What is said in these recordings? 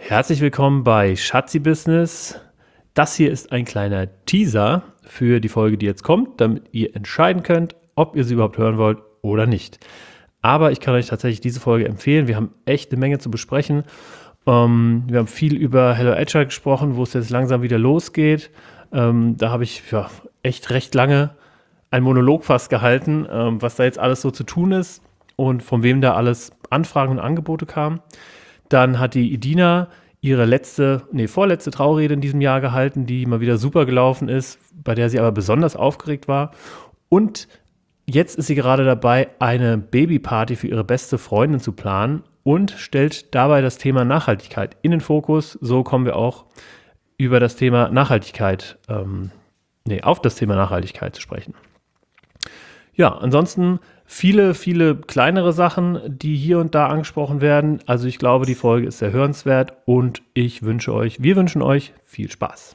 Herzlich willkommen bei Schatzi Business. Das hier ist ein kleiner Teaser für die Folge, die jetzt kommt, damit ihr entscheiden könnt, ob ihr sie überhaupt hören wollt oder nicht. Aber ich kann euch tatsächlich diese Folge empfehlen. Wir haben echt eine Menge zu besprechen. Wir haben viel über Hello Agile gesprochen, wo es jetzt langsam wieder losgeht. Da habe ich echt recht lange einen Monolog fast gehalten, was da jetzt alles so zu tun ist und von wem da alles Anfragen und Angebote kamen. Dann hat die Edina ihre vorletzte Traurede in diesem Jahr gehalten, die mal wieder super gelaufen ist, bei der sie aber besonders aufgeregt war. Und jetzt ist sie gerade dabei, eine Babyparty für ihre beste Freundin zu planen und stellt dabei das Thema Nachhaltigkeit in den Fokus. So kommen wir auch über das Thema Nachhaltigkeit, auf das Thema Nachhaltigkeit zu sprechen. Ja, ansonsten viele, viele kleinere Sachen, die hier und da angesprochen werden. Also ich glaube, die Folge ist sehr hörenswert und wir wünschen euch viel Spaß.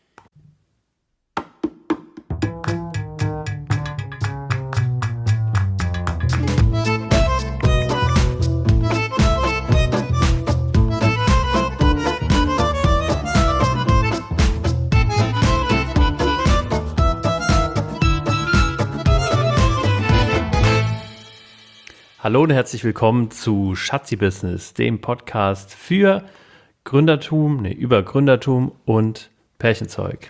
Hallo und herzlich willkommen zu Schatzi Business, dem Podcast für über Gründertum und Pärchenzeug.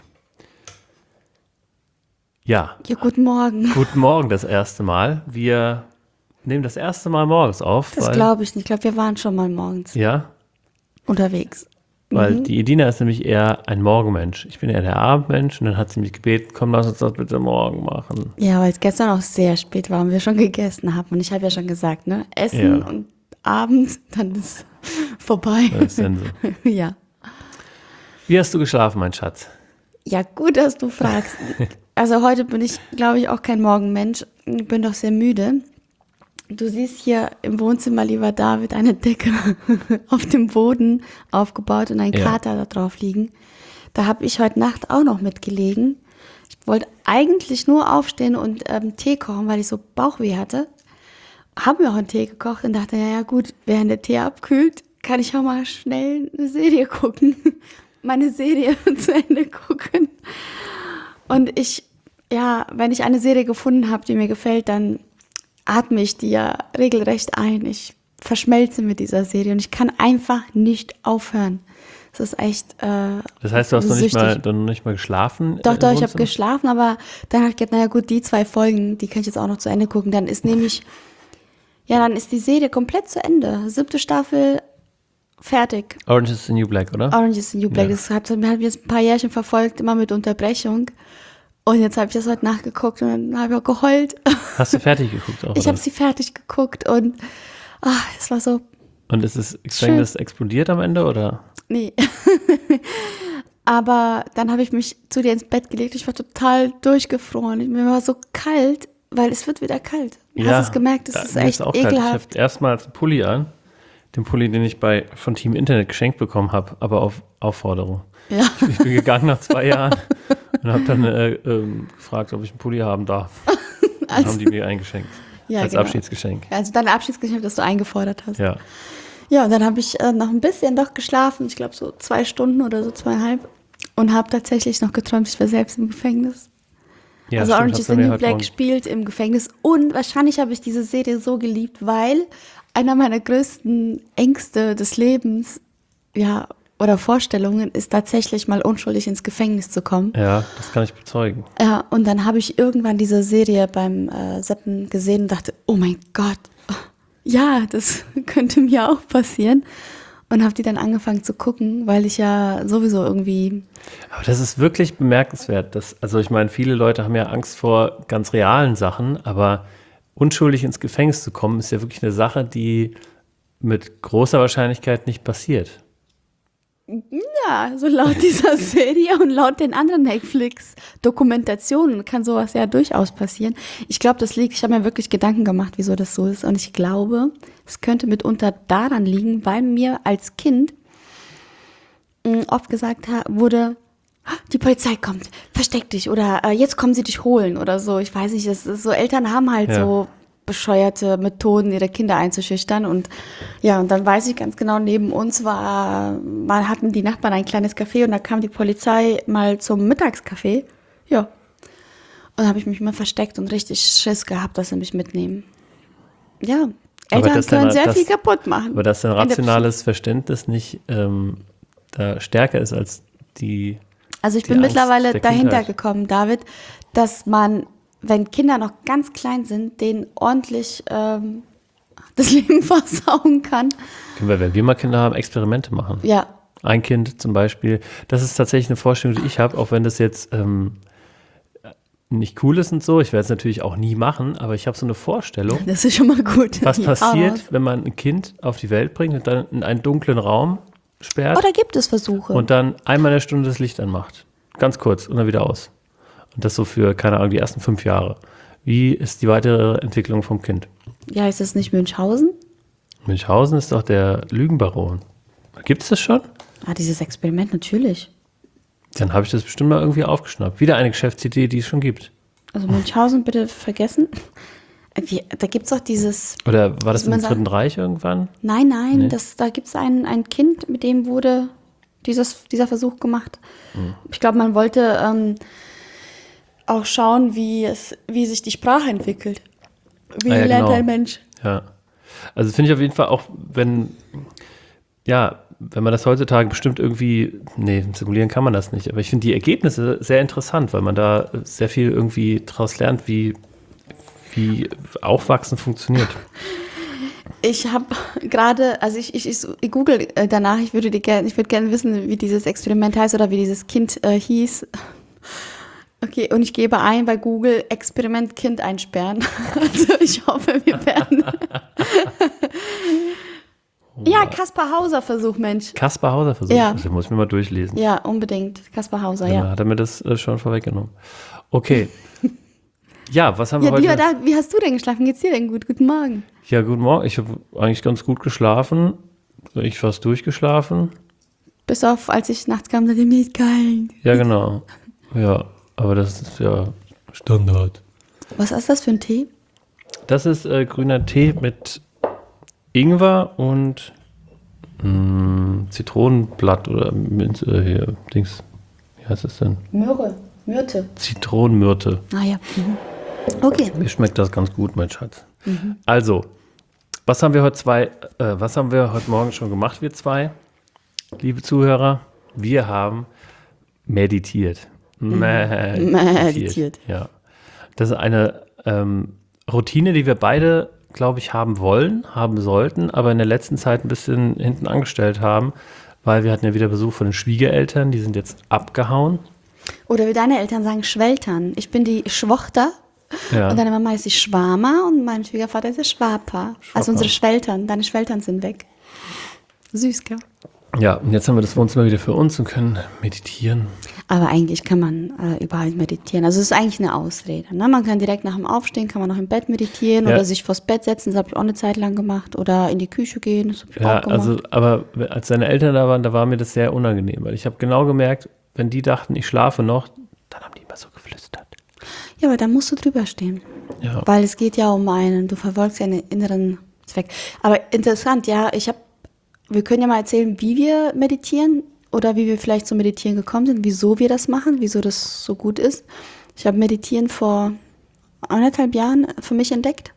Ja, guten Morgen. Guten Morgen das erste Mal. Wir nehmen das erste Mal morgens auf. Das glaube ich nicht. Ich glaube, wir waren schon mal morgens unterwegs. Weil die Edina ist nämlich eher ein Morgenmensch. Ich bin eher der Abendmensch und dann hat sie mich gebeten, komm, lass uns das bitte morgen machen. Ja, weil es gestern auch sehr spät war und wir schon gegessen haben. Und ich habe ja schon gesagt, ne, Essen und Abend, dann ist vorbei. Das ist Sense. Ja. Wie hast du geschlafen, mein Schatz? Ja, gut, dass du fragst. Also heute bin ich, glaube ich, auch kein Morgenmensch. Ich bin doch sehr müde. Du siehst hier im Wohnzimmer, lieber David, eine Decke auf dem Boden aufgebaut und ein Kater da drauf liegen. Da habe ich heute Nacht auch noch mitgelegen. Ich wollte eigentlich nur aufstehen und Tee kochen, weil ich so Bauchweh hatte. Habe mir auch einen Tee gekocht und dachte, ja gut, während der Tee abkühlt, kann ich auch mal schnell eine Serie gucken. Meine Serie zu Ende gucken. Und wenn ich eine Serie gefunden habe, die mir gefällt, dann atme ich die ja regelrecht ein. Ich verschmelze mit dieser Serie und ich kann einfach nicht aufhören. Das ist echt Das heißt, du hast noch nicht mal geschlafen? Doch, ich habe geschlafen, aber dann habe ich gedacht, naja gut, die 2 Folgen, die kann ich jetzt auch noch zu Ende gucken. Dann ist die Serie komplett zu Ende. 7. Staffel fertig. Orange is the New Black, oder? Orange is the New Black. Ja. Das hat mich jetzt ein paar Jährchen verfolgt, immer mit Unterbrechung. Und jetzt habe ich das heute nachgeguckt und dann habe ich auch geheult. Hast du fertig geguckt auch? Ich habe sie fertig geguckt und es war so. Und ist das Gefängnis explodiert am Ende, oder? Nee. Aber dann habe ich mich zu dir ins Bett gelegt. Ich war total durchgefroren. Mir war so kalt, weil es wird wieder kalt. Hast du es gemerkt? Das ist echt ekelhaft. Ich habe erstmals einen Pulli an. Den Pulli, den ich von Team Internet geschenkt bekommen habe, aber auf Aufforderung. Ja. Ich bin gegangen nach 2 Jahren und habe dann gefragt, ob ich einen Pulli haben darf. Dann haben die mir eingeschenkt. Ja, als Abschiedsgeschenk. Also dein Abschiedsgeschenk, das du eingefordert hast. Ja. Ja, und dann habe ich noch ein bisschen doch geschlafen. Ich glaube so 2 Stunden oder so 2,5. Und habe tatsächlich noch geträumt, ich wäre selbst im Gefängnis. Ja, also Orange is the New Black spielt im Gefängnis. Und wahrscheinlich habe ich diese Serie so geliebt, weil einer meiner größten Ängste des Lebens, oder Vorstellungen, ist tatsächlich mal unschuldig ins Gefängnis zu kommen. Ja, das kann ich bezeugen. Ja, und dann habe ich irgendwann diese Serie beim Seppen gesehen und dachte, oh mein Gott, ja, das könnte mir auch passieren. Und habe die dann angefangen zu gucken, weil ich ja sowieso irgendwie... Aber das ist wirklich bemerkenswert. Ich meine, viele Leute haben ja Angst vor ganz realen Sachen, aber unschuldig ins Gefängnis zu kommen, ist ja wirklich eine Sache, die mit großer Wahrscheinlichkeit nicht passiert. Ja, so laut dieser Serie und laut den anderen Netflix-Dokumentationen kann sowas ja durchaus passieren. Ich glaube, ich habe mir wirklich Gedanken gemacht, wieso das so ist. Und ich glaube, es könnte mitunter daran liegen, weil mir als Kind oft gesagt wurde, die Polizei kommt, versteck dich oder jetzt kommen sie dich holen oder so. Ich weiß nicht, so Eltern haben halt so bescheuerte Methoden, ihre Kinder einzuschüchtern. Und ja, und dann weiß ich ganz genau, neben uns hatten die Nachbarn ein kleines Café und da kam die Polizei mal zum Mittagskaffee. Ja. Und da habe ich mich mal versteckt und richtig Schiss gehabt, dass sie mich mitnehmen. Ja, Eltern können sehr viel kaputt machen. Aber dass dein rationales Verständnis nicht da stärker ist als die. Also ich bin mittlerweile dahinter gekommen, David, dass man, wenn Kinder noch ganz klein sind, denen ordentlich das Leben versauen kann. Können wir, wenn wir mal Kinder haben, Experimente machen. Ja. Ein Kind zum Beispiel. Das ist tatsächlich eine Vorstellung, die ich habe, auch wenn das jetzt nicht cool ist und so. Ich werde es natürlich auch nie machen, aber ich habe so eine Vorstellung. Das ist schon mal gut. Was passiert, wenn man ein Kind auf die Welt bringt und dann in einen dunklen Raum sperrt? Oder gibt es Versuche? Und dann einmal in der Stunde das Licht anmacht. Ganz kurz und dann wieder aus. Und das so für, keine Ahnung, die ersten 5 Jahre. Wie ist die weitere Entwicklung vom Kind? Ja, ist das nicht Münchhausen? Münchhausen ist doch der Lügenbaron. Gibt es das schon? Ah, dieses Experiment, natürlich. Dann habe ich das bestimmt mal irgendwie aufgeschnappt. Wieder eine Geschäftsidee, die es schon gibt. Also Münchhausen bitte vergessen. Da gibt es auch dieses... Oder war das im Dritten Reich irgendwann? Nein, nee. Da gibt es ein Kind, mit dem wurde dieser Versuch gemacht. Ich glaube, man wollte auch schauen, wie sich die Sprache entwickelt. Wie lernt ein Mensch. Ja, also finde ich auf jeden Fall auch, wenn man das heutzutage bestimmt irgendwie, simulieren kann man das nicht, aber ich finde die Ergebnisse sehr interessant, weil man da sehr viel irgendwie draus lernt, wie Aufwachsen funktioniert. Ich habe gerade, also ich google danach, ich würde gerne wissen, wie dieses Experiment heißt oder wie dieses Kind hieß. Okay, und ich gebe ein bei Google Experiment Kind einsperren. Also ich hoffe, wir werden... Ja, Kaspar Hauser Versuch, Mensch. Kaspar Hauser Versuch? Ja. Das muss ich mir mal durchlesen. Ja, unbedingt. Kaspar Hauser, ja. Hat er mir das schon vorweggenommen. Okay. Ja, was haben wir heute? Wie hast du denn geschlafen? Geht's dir denn gut? Guten Morgen. Ja, guten Morgen. Ich habe eigentlich ganz gut geschlafen. Ich fast durchgeschlafen. Bis auf, als ich nachts kam, dachte ich, mir ist kalt. Ja, genau. Ja, aber das ist ja Standard. Was ist das für ein Tee? Das ist grüner Tee mit Ingwer und Zitronenblatt oder Dings. Wie heißt das denn? Myrte. Zitronenmyrte. Ah ja. Mhm. Okay. Mir schmeckt das ganz gut, mein Schatz. Mhm. Also, was haben wir heute Morgen schon gemacht, wir zwei, liebe Zuhörer? Wir haben meditiert. Meditiert. Ja. Das ist eine Routine, die wir beide, glaube ich, haben sollten, aber in der letzten Zeit ein bisschen hinten angestellt haben, weil wir hatten ja wieder Besuch von den Schwiegereltern, die sind jetzt abgehauen. Oder wie deine Eltern sagen, Schweltern. Ich bin die Schwochter und deine Mama ist die Schwama und mein Schwiegervater ist der Schwapa. Also unsere Schweltern, deine Schweltern sind weg. Süß, gell? Ja, und jetzt haben wir das Wohnzimmer wieder für uns und können meditieren. Aber eigentlich kann man überall meditieren. Also es ist eigentlich eine Ausrede. Ne? Man kann direkt nach dem Aufstehen, kann man noch im Bett meditieren oder sich vors Bett setzen. Das habe ich auch eine Zeit lang gemacht. Oder in die Küche gehen, das habe ich auch gemacht. Also, aber als deine Eltern da waren, da war mir das sehr unangenehm. Weil ich habe genau gemerkt, wenn die dachten, ich schlafe noch, dann haben die immer so geflüstert. Ja, aber da musst du drüber stehen. Ja. Weil es geht ja um du verfolgst ja einen inneren Zweck. Aber interessant, ja, wir können ja mal erzählen, wie wir meditieren oder wie wir vielleicht zum Meditieren gekommen sind, wieso wir das machen, wieso das so gut ist. Ich habe Meditieren vor 1,5 Jahren für mich entdeckt,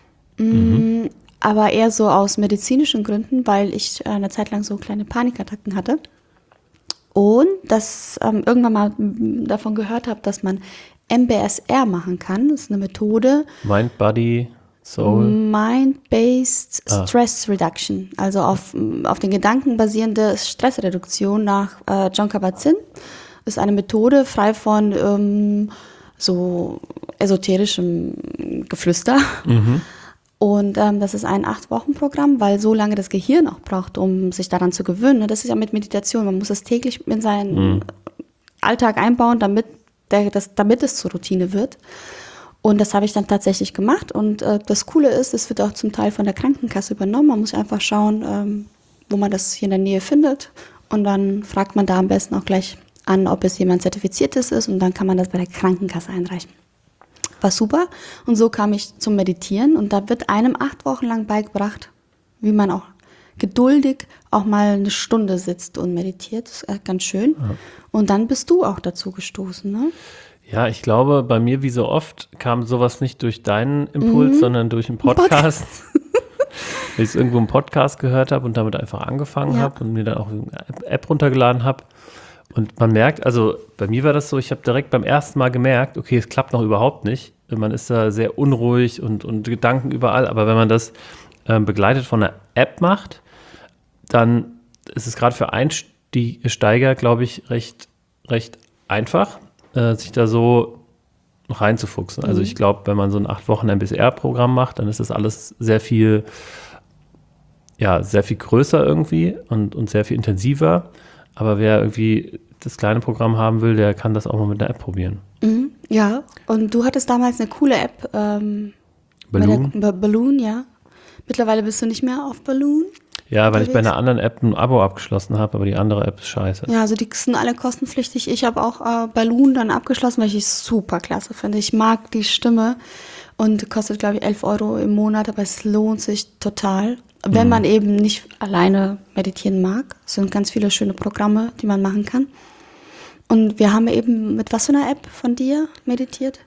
aber eher so aus medizinischen Gründen, weil ich eine Zeit lang so kleine Panikattacken hatte und das irgendwann mal davon gehört habe, dass man MBSR machen kann. Das ist eine Methode. Mind, Body, Soul. Mind-Based Stress Reduction, also auf den Gedanken basierende Stressreduktion nach Jon Kabat-Zinn. Ist eine Methode frei von so esoterischem Geflüster. Mhm. Und das ist ein 8-Wochen-Programm, weil so lange das Gehirn auch braucht, um sich daran zu gewöhnen. Das ist ja mit Meditation. Man muss das täglich in seinen Alltag einbauen, damit es zur Routine wird. Und das habe ich dann tatsächlich gemacht. Und das Coole ist, es wird auch zum Teil von der Krankenkasse übernommen. Man muss einfach schauen, wo man das hier in der Nähe findet. Und dann fragt man da am besten auch gleich an, ob es jemand Zertifiziertes ist. Und dann kann man das bei der Krankenkasse einreichen. War super. Und so kam ich zum Meditieren. Und da wird einem 8 Wochen lang beigebracht, wie man auch geduldig auch mal eine Stunde sitzt und meditiert. Das ist ganz schön. Ja. Und dann bist du auch dazu gestoßen, ne? Ja, ich glaube, bei mir wie so oft kam sowas nicht durch deinen Impuls, sondern durch einen Podcast. Weil ich es irgendwo im Podcast gehört habe und damit einfach angefangen habe und mir dann auch eine App runtergeladen habe. Und man merkt, also bei mir war das so, ich habe direkt beim ersten Mal gemerkt, okay, es klappt noch überhaupt nicht. Man ist da sehr unruhig und Gedanken überall. Aber wenn man das begleitet von einer App macht, dann ist es gerade für Einsteiger, glaube ich, recht einfach, sich da so reinzufuchsen. Also ich glaube, wenn man so ein 8 Wochen MBSR-Programm macht, dann ist das alles sehr viel größer irgendwie und sehr viel intensiver. Aber wer irgendwie das kleine Programm haben will, der kann das auch mal mit einer App probieren. Mhm, ja, und du hattest damals eine coole App. Balloon? Balloon, ja. Mittlerweile bist du nicht mehr auf Balloon. Ja, weil ich bei einer anderen App ein Abo abgeschlossen habe, aber die andere App ist scheiße. Ja, also die sind alle kostenpflichtig. Ich habe auch Balloon dann abgeschlossen, weil ich es super klasse finde. Ich mag die Stimme und kostet, glaube ich, 11 € im Monat, aber es lohnt sich total. Wenn man eben nicht alleine meditieren mag. Es sind ganz viele schöne Programme, die man machen kann. Und wir haben eben mit was für einer App von dir meditiert?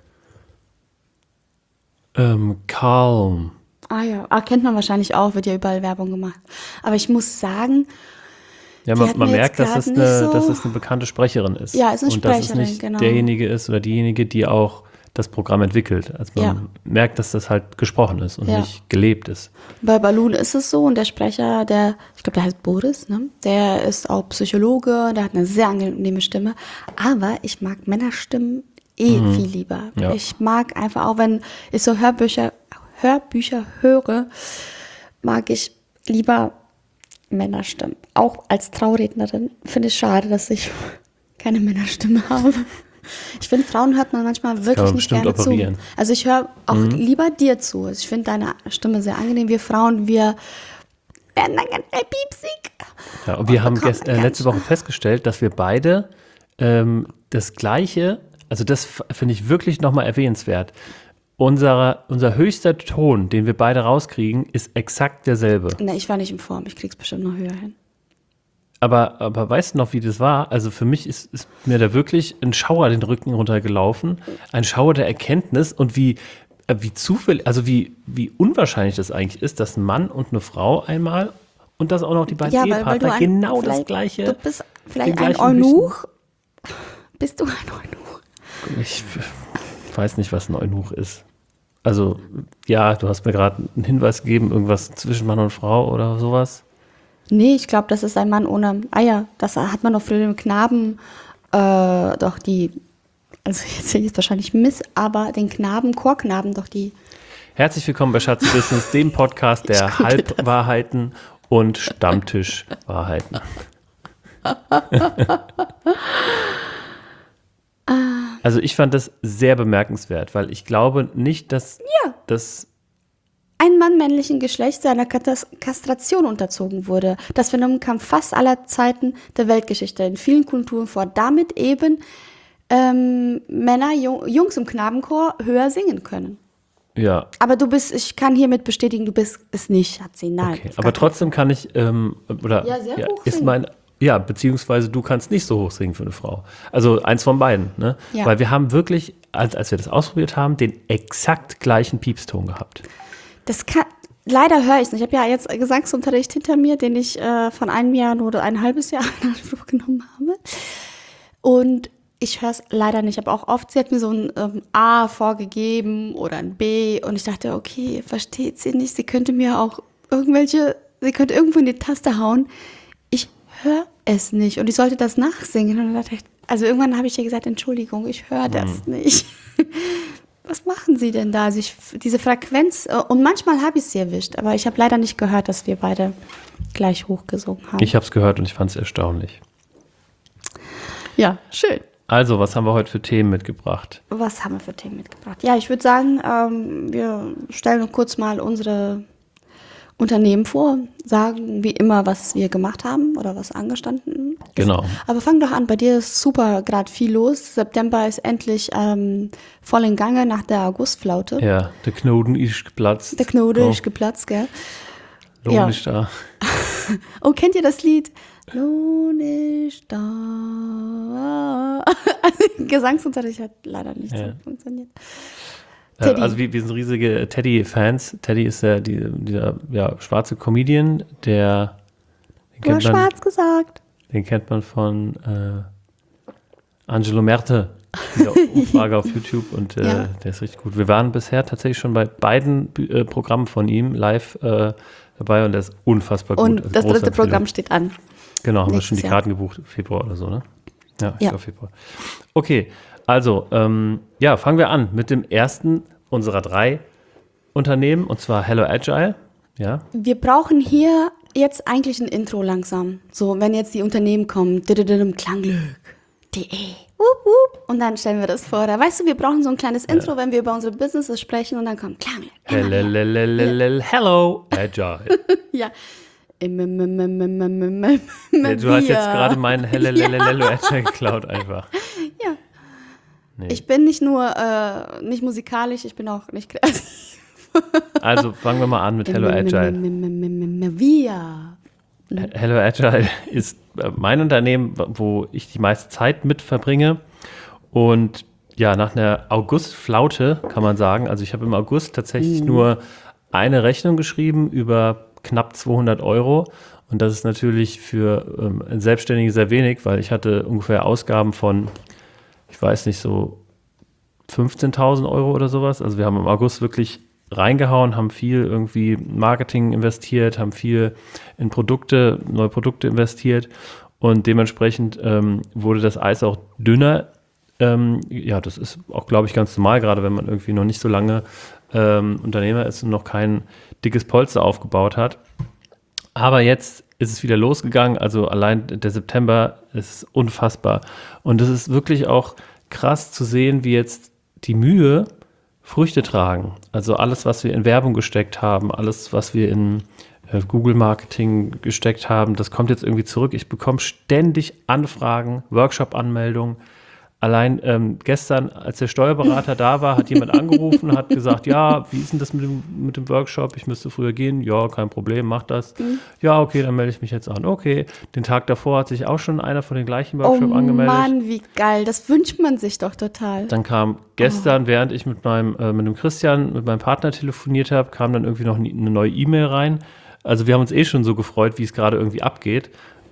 Calm. Ah ja, kennt man wahrscheinlich auch, wird ja überall Werbung gemacht. Aber ich muss sagen, ja, man merkt, dass es eine bekannte Sprecherin ist. Ja, ist eine und Sprecherin, dass es nicht genau. derjenige ist oder diejenige, die auch das Programm entwickelt. Also man merkt, dass das halt gesprochen ist und nicht gelebt ist. Bei Balloon ist es so und der Sprecher, ich glaube, der heißt Boris, ne? Der ist auch Psychologe, der hat eine sehr angenehme Stimme. Aber ich mag Männerstimmen viel lieber. Ja. Ich mag einfach auch, wenn ich so Hörbücher höre, mag ich lieber Männerstimmen. Auch als Traurednerin finde ich schade, dass ich keine Männerstimme habe. Ich finde, Frauen hört man manchmal wirklich nicht gerne operieren. zu. Also ich höre auch lieber dir zu. Also ich finde deine Stimme sehr angenehm. Wir Frauen, wir werden dann ganz piepsig. Ja, und wir haben letzte Woche festgestellt, dass wir beide das Gleiche, also das finde ich wirklich nochmal erwähnenswert. Unser höchster Ton, den wir beide rauskriegen, ist exakt derselbe. Na, ich war nicht in Form. Ich krieg's bestimmt noch höher hin. Aber weißt du noch, wie das war? Also für mich ist mir da wirklich ein Schauer den Rücken runtergelaufen. Ein Schauer der Erkenntnis und wie zufällig, also wie unwahrscheinlich das eigentlich ist, dass ein Mann und eine Frau einmal und das auch noch die beiden Ehepartner genau das Gleiche. Du bist vielleicht ein Eunuch. Bist du ein Eunuch? Ich weiß nicht, was ein Eunuch ist. Also, ja, du hast mir gerade einen Hinweis gegeben, irgendwas zwischen Mann und Frau oder sowas. Nee, ich glaube, das ist ein Mann ohne Eier. Das hat man doch für den Knaben, also jetzt sehe ich es wahrscheinlich aber den Chorknaben doch die. Herzlich willkommen bei Schatzi Business, dem Podcast der Halbwahrheiten und Stammtischwahrheiten. Also ich fand das sehr bemerkenswert, weil ich glaube nicht, dass das ein Mann männlichen Geschlechts seiner Kastration unterzogen wurde. Das Phänomen kam fast aller Zeiten der Weltgeschichte in vielen Kulturen vor, damit eben Männer, Jungs im Knabenchor höher singen können. Ja. Aber ich kann hiermit bestätigen, du bist es nicht, Schatzi. Nein. Okay. Aber trotzdem kann ich, sehr hoch singen. Beziehungsweise du kannst nicht so hoch singen für eine Frau. Also eins von beiden, ne? Ja. Weil wir haben wirklich, als wir das ausprobiert haben, den exakt gleichen Piepston gehabt. Leider höre ich es nicht. Ich habe ja jetzt Gesangsunterricht hinter mir, den ich von einem Jahr oder ein halbes Jahr in Anspruch genommen habe. Und ich höre es leider nicht. Aber auch oft, sie hat mir so ein A vorgegeben oder ein B. Und ich dachte, okay, versteht sie nicht. Sie könnte mir auch sie könnte irgendwo in die Taste hauen. Ich höre es nicht. Und ich sollte das nachsingen. Und dann dachte ich, also irgendwann habe ich ihr gesagt, Entschuldigung, ich höre das nicht. Was machen Sie denn da? Also diese Frequenz, und manchmal habe ich sie erwischt, aber ich habe leider nicht gehört, dass wir beide gleich hoch gesungen haben. Ich habe es gehört und ich fand es erstaunlich. Ja, schön. Also, was haben wir heute für Themen mitgebracht? Ja, ich würde sagen, wir stellen kurz mal unsere Unternehmen vor, sagen wie immer, was wir gemacht haben oder was angestanden Genau. Aber fang doch an, bei dir ist super gerade viel los. September ist endlich voll in Gange nach der Augustflaute. Ja, der Knoten ist geplatzt. Der Knoten ist geplatzt, gell? Lohn ist da. Oh, kennt ihr das Lied? Lohn ist da. Gesangsunterricht hat leider nicht so funktioniert. Teddy. Also wir sind riesige Teddy-Fans. Teddy ist dieser schwarze Comedian, der... Du hast schwarz gesagt. Den kennt man von Angelo Merte, dieser Umfrage auf YouTube, und der ist richtig gut. Wir waren bisher tatsächlich schon bei beiden Programmen von ihm live dabei, und der ist unfassbar gut. Und das dritte Programm steht an. Genau, haben wir schon die Karten gebucht, Februar oder so, ne? Ja, ich glaube Februar. Okay, also fangen wir an mit dem ersten unserer 3 Unternehmen, und zwar Hello Agile. Ja. Wir brauchen hier jetzt eigentlich ein Intro langsam. So, wenn jetzt die Unternehmen kommen, Klangglück.de. Und dann stellen wir das vor. Da weißt du, wir brauchen so ein kleines Intro, wenn wir über unsere Businesses sprechen, und dann kommt Klangglück. Hello Agile. Ja. Du hast jetzt gerade meinen Hello Agile geklaut einfach. Ja. Nee. Ich bin nicht nur nicht musikalisch, ich bin auch nicht kreativ. Also fangen wir mal an mit Hello Agile. Hello Agile ist mein Unternehmen, wo ich die meiste Zeit mit verbringe. Und ja, nach einer Augustflaute kann man sagen, also ich habe im August tatsächlich nur eine Rechnung geschrieben über knapp 200 €. Und das ist natürlich für ein Selbstständigen sehr wenig, weil ich hatte ungefähr Ausgaben von, ich weiß nicht, so 15.000 € oder sowas. Also wir haben im August wirklich reingehauen, haben viel irgendwie Marketing investiert, haben viel in neue Produkte investiert, und dementsprechend wurde das Eis auch dünner. Das ist auch, glaube ich, ganz normal, gerade wenn man irgendwie noch nicht so lange Unternehmer ist und noch kein dickes Polster aufgebaut hat. Aber jetzt ist es wieder losgegangen, also allein der September ist unfassbar. Und es ist wirklich auch krass zu sehen, wie jetzt die Mühe Früchte tragen. Also alles, was wir in Werbung gesteckt haben, alles, was wir in Google-Marketing gesteckt haben, das kommt jetzt irgendwie zurück. Ich bekomme ständig Anfragen, Workshop-Anmeldungen. Allein gestern, als der Steuerberater da war, hat jemand angerufen, hat gesagt, ja, wie ist denn das mit dem Workshop? Ich müsste früher gehen. Ja, kein Problem, mach das. Ja, okay, dann melde ich mich jetzt an. Okay, den Tag davor hat sich auch schon einer von den gleichen Workshop angemeldet. Oh Mann, wie geil, das wünscht man sich doch total. Dann kam gestern, während ich mit dem Christian, mit meinem Partner telefoniert habe, kam dann irgendwie noch eine neue E-Mail rein. Also wir haben uns schon so gefreut, wie es gerade irgendwie abgeht.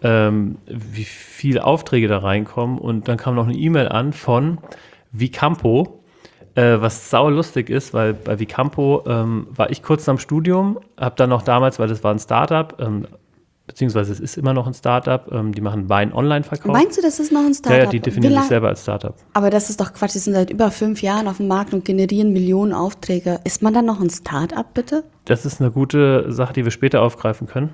Wie viele Aufträge da reinkommen, und dann kam noch eine E-Mail an von Vicampo, was sau lustig ist, weil bei Vicampo war ich kurz am Studium, habe dann noch damals, weil das war ein Startup, beziehungsweise es ist immer noch ein Startup, die machen Wein-Online-Verkauf. Meinst du, das ist noch ein Startup? Ja, die definieren sich selber als Startup. Aber das ist doch Quatsch, die sind seit über 5 Jahren auf dem Markt und generieren Millionen Aufträge. Ist man dann noch ein Startup, bitte? Das ist eine gute Sache, die wir später aufgreifen können.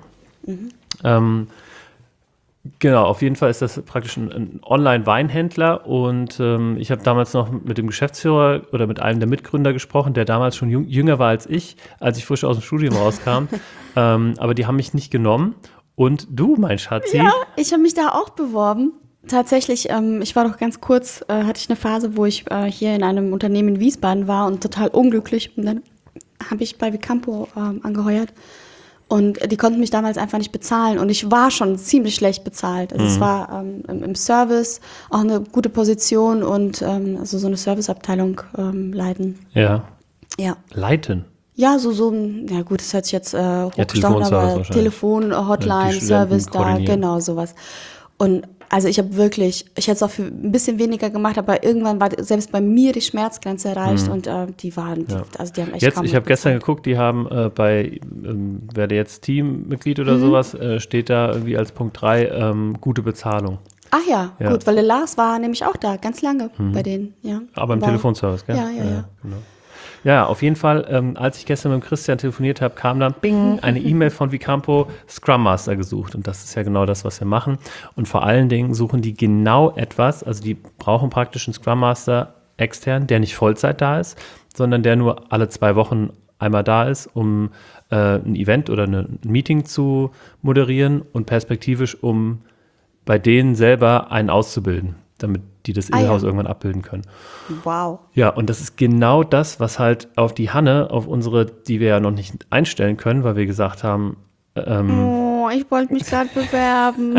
Genau, auf jeden Fall ist das praktisch ein Online-Weinhändler, und ich habe damals noch mit dem Geschäftsführer oder mit einem der Mitgründer gesprochen, der damals schon jünger war als ich frisch aus dem Studium rauskam, aber die haben mich nicht genommen. Und du, mein Schatzi? Ja, ich habe mich da auch beworben. Tatsächlich, ich war doch ganz kurz, hatte ich eine Phase, wo ich hier in einem Unternehmen in Wiesbaden war und total unglücklich. Und dann habe ich bei Vicampo angeheuert. Und die konnten mich damals einfach nicht bezahlen. Und ich war schon ziemlich schlecht bezahlt. Also es war im Service auch eine gute Position und also so eine Serviceabteilung leiten. Ja. Ja. Leiten? Ja, ja gut, das hört sich jetzt hochgestochen, aber Telefon, Hotline, Service da, genau sowas. Und also ich hätte es auch für ein bisschen weniger gemacht, aber irgendwann war selbst bei mir die Schmerzgrenze erreicht und die haben echt kaum ich habe gestern geguckt, die haben werde jetzt Teammitglied oder sowas, steht da irgendwie als Punkt 3 gute Bezahlung. Ach ja, gut, weil der Lars war nämlich auch da, ganz lange bei denen, ja. Aber im Telefonservice, gell? Ja. Genau. Ja, auf jeden Fall, als ich gestern mit dem Christian telefoniert habe, kam dann eine E-Mail von Vicampo, Scrum Master gesucht. Und das ist ja genau das, was wir machen. Und vor allen Dingen suchen die genau etwas, also die brauchen praktisch einen Scrum Master extern, der nicht Vollzeit da ist, sondern der nur alle 2 Wochen einmal da ist, um ein Event oder ein Meeting zu moderieren und perspektivisch um bei denen selber einen auszubilden, damit die das Inhouse ja. irgendwann abbilden können. Wow. Ja, und das ist genau das, was halt auf die Hanne, auf unsere, die wir ja noch nicht einstellen können, weil wir gesagt haben, Oh, ich wollte mich gerade bewerben.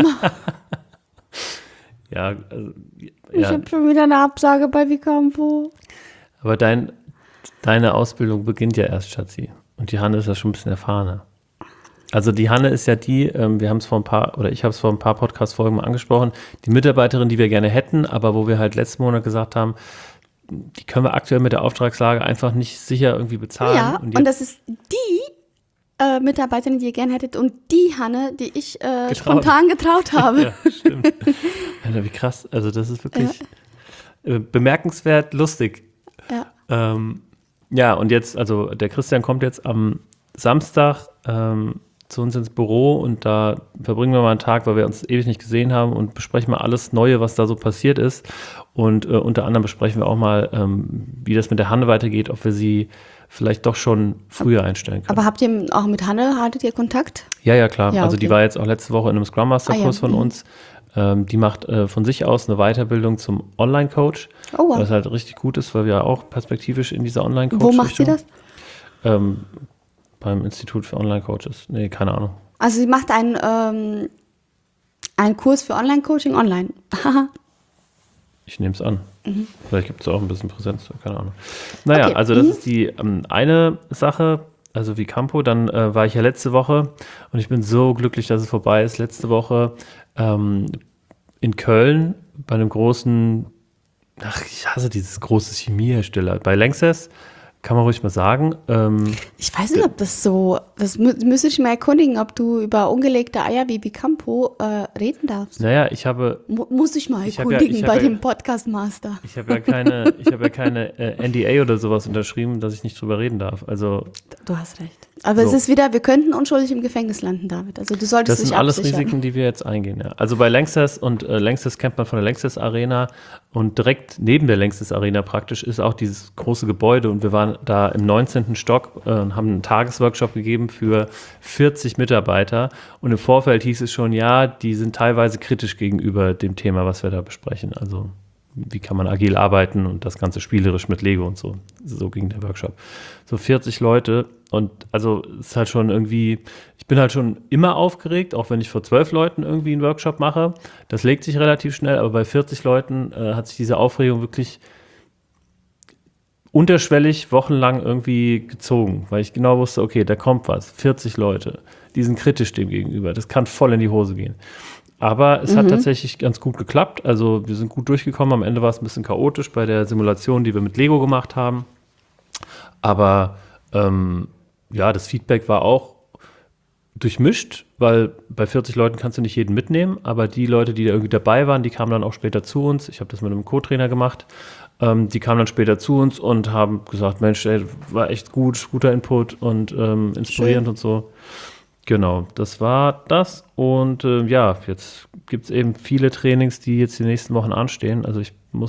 ja, also, Ich ja, habe schon wieder eine Absage bei Vicampo. aber deine Ausbildung beginnt ja erst, Schatzi. Und die Hanne ist ja schon ein bisschen erfahrener. Also die Hanne ist ja die, wir haben es ich habe es vor ein paar Podcast-Folgen mal angesprochen, die Mitarbeiterin, die wir gerne hätten, aber wo wir halt letzten Monat gesagt haben, die können wir aktuell mit der Auftragslage einfach nicht sicher irgendwie bezahlen. Ja, und das ist die Mitarbeiterin, die ihr gerne hättet und die Hanne, die ich spontan getraut habe. Ja, stimmt. Alter, wie krass. Also das ist wirklich bemerkenswert lustig. Ja. Ja, und jetzt, also der Christian kommt jetzt am Samstag zu uns ins Büro und da verbringen wir mal einen Tag, weil wir uns ewig nicht gesehen haben und besprechen mal alles Neue, was da so passiert ist. Und unter anderem besprechen wir auch mal, wie das mit der Hanne weitergeht, ob wir sie vielleicht doch schon früher einstellen können. Aber hattet ihr Kontakt? Ja, klar. Ja, also die okay. war jetzt auch letzte Woche in einem Scrum Master Kurs von uns. Die macht von sich aus eine Weiterbildung zum Online-Coach, Oh, wow. was halt richtig gut ist, weil wir auch perspektivisch in dieser Online-Coach Wo macht sie das? Beim Institut für Online-Coaches. Nee, keine Ahnung. Also sie macht einen Kurs für Online-Coaching online. Ich nehme es an. Vielleicht gibt es auch ein bisschen Präsenz, keine Ahnung. Naja, Okay. also das ist die eine Sache, also Vicampo. Dann war ich ja letzte Woche und ich bin so glücklich, dass es vorbei ist. Letzte Woche in Köln bei einem großen, ich hasse dieses große Chemiehersteller, bei Lanxess, kann man ruhig mal sagen. Ich weiß nicht, ob das müsste ich mal erkundigen, ob du über ungelegte Eier wie Vicampo reden darfst. Naja, ich habe Muss ich mal Ich hab erkundigen ja- bei dem Podcast Master. Ich habe ja keine NDA oder sowas unterschrieben, dass ich nicht drüber reden darf. Also Du hast recht. Aber So. es ist wieder, wir könnten unschuldig im Gefängnis landen, David. Also du solltest das dich sind alles absichern. Risiken, die wir jetzt eingehen. Ja. Also bei Lanxess und Lanxess kennt man von der Lanxess Arena und direkt neben der Lanxess Arena praktisch ist auch dieses große Gebäude und wir waren da im 19. Stock und haben einen Tagesworkshop gegeben für 40 Mitarbeiter und im Vorfeld hieß es schon, ja, die sind teilweise kritisch gegenüber dem Thema, was wir da besprechen. Also wie kann man agil arbeiten und das Ganze spielerisch mit Lego und so. So ging der Workshop. So 40 Leute und also es ist halt schon irgendwie, ich bin halt schon immer aufgeregt, auch wenn ich vor 12 Leuten irgendwie einen Workshop mache. Das legt sich relativ schnell, aber bei 40 Leuten hat sich diese Aufregung wirklich unterschwellig wochenlang irgendwie gezogen, weil ich genau wusste, okay, da kommt was. 40 Leute, die sind kritisch dem gegenüber. Das kann voll in die Hose gehen. Aber es hat tatsächlich ganz gut geklappt. Also wir sind gut durchgekommen. Am Ende war es ein bisschen chaotisch bei der Simulation, die wir mit Lego gemacht haben. Aber ja, das Feedback war auch durchmischt, weil bei 40 Leuten kannst du nicht jeden mitnehmen. Aber die Leute, die da irgendwie dabei waren, die kamen dann auch später zu uns. Ich habe das mit einem Co-Trainer gemacht. Die kamen dann später zu uns und haben gesagt, Mensch, ey, war echt gut, guter Input und inspirierend und so. Genau, das war das. Und ja, jetzt gibt es eben viele Trainings, die jetzt die nächsten Wochen anstehen. Also ich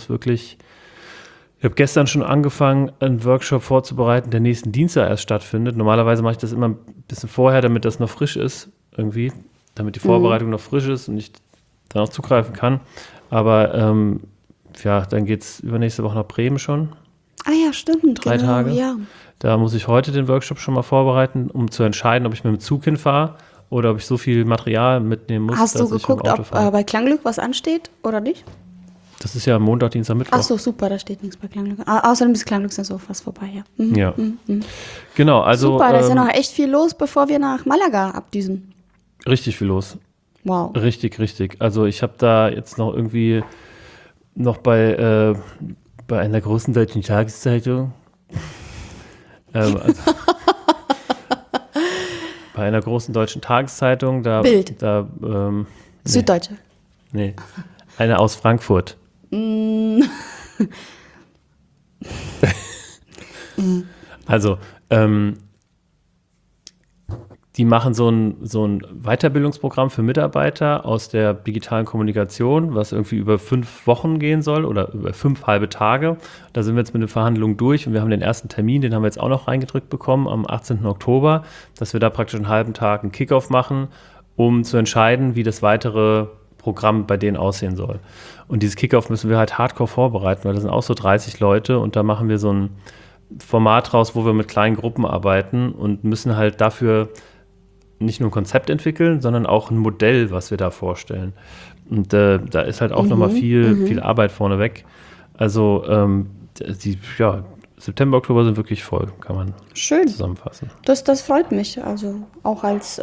habe gestern schon angefangen, einen Workshop vorzubereiten, der nächsten Dienstag erst stattfindet. Normalerweise mache ich das immer ein bisschen vorher, damit das noch frisch ist, irgendwie, damit die Vorbereitung noch frisch ist und ich dann auch zugreifen kann. Aber ja, dann geht es übernächste Woche nach Bremen schon. Ah ja, stimmt. 3 Tage. Ja. Da muss ich heute den Workshop schon mal vorbereiten, um zu entscheiden, ob ich mit dem Zug hinfahre oder ob ich so viel Material mitnehmen muss. Hast du dass ich mit dem geguckt, Auto ob fahre. bei Klangglück was ansteht oder nicht? Das ist ja Montag, Dienstag, Mittwoch. Ach so, super, da steht nichts bei Klangglück. Außerdem ist Klangglück so fast vorbei, ja. Mhm. Ja. Genau, also Super, da ist ja noch echt viel los, bevor wir nach Malaga abdüsen. richtig viel los. Wow. Richtig, richtig. Also ich habe da jetzt noch irgendwie bei einer großen deutschen Tageszeitung also, bei einer großen deutschen Tageszeitung, Bild. Nee, Süddeutsche. nee, eine aus Frankfurt. Also, die machen so ein Weiterbildungsprogramm für Mitarbeiter aus der digitalen Kommunikation, was irgendwie über 5 Wochen gehen soll oder über 5 halbe Tage. Da sind wir jetzt mit den Verhandlungen durch und wir haben den ersten Termin, den haben wir jetzt auch noch reingedrückt bekommen am 18. Oktober, dass wir da praktisch einen halben Tag einen Kickoff machen, um zu entscheiden, wie das weitere Programm bei denen aussehen soll. Und dieses Kickoff müssen wir halt hardcore vorbereiten, weil das sind auch so 30 Leute und da machen wir so ein Format raus, wo wir mit kleinen Gruppen arbeiten und müssen halt dafür nicht nur ein Konzept entwickeln, sondern auch ein Modell, was wir da vorstellen. Und da ist halt auch nochmal viel Arbeit vorneweg. Also September, Oktober sind wirklich voll, kann man zusammenfassen. Das freut mich. Also auch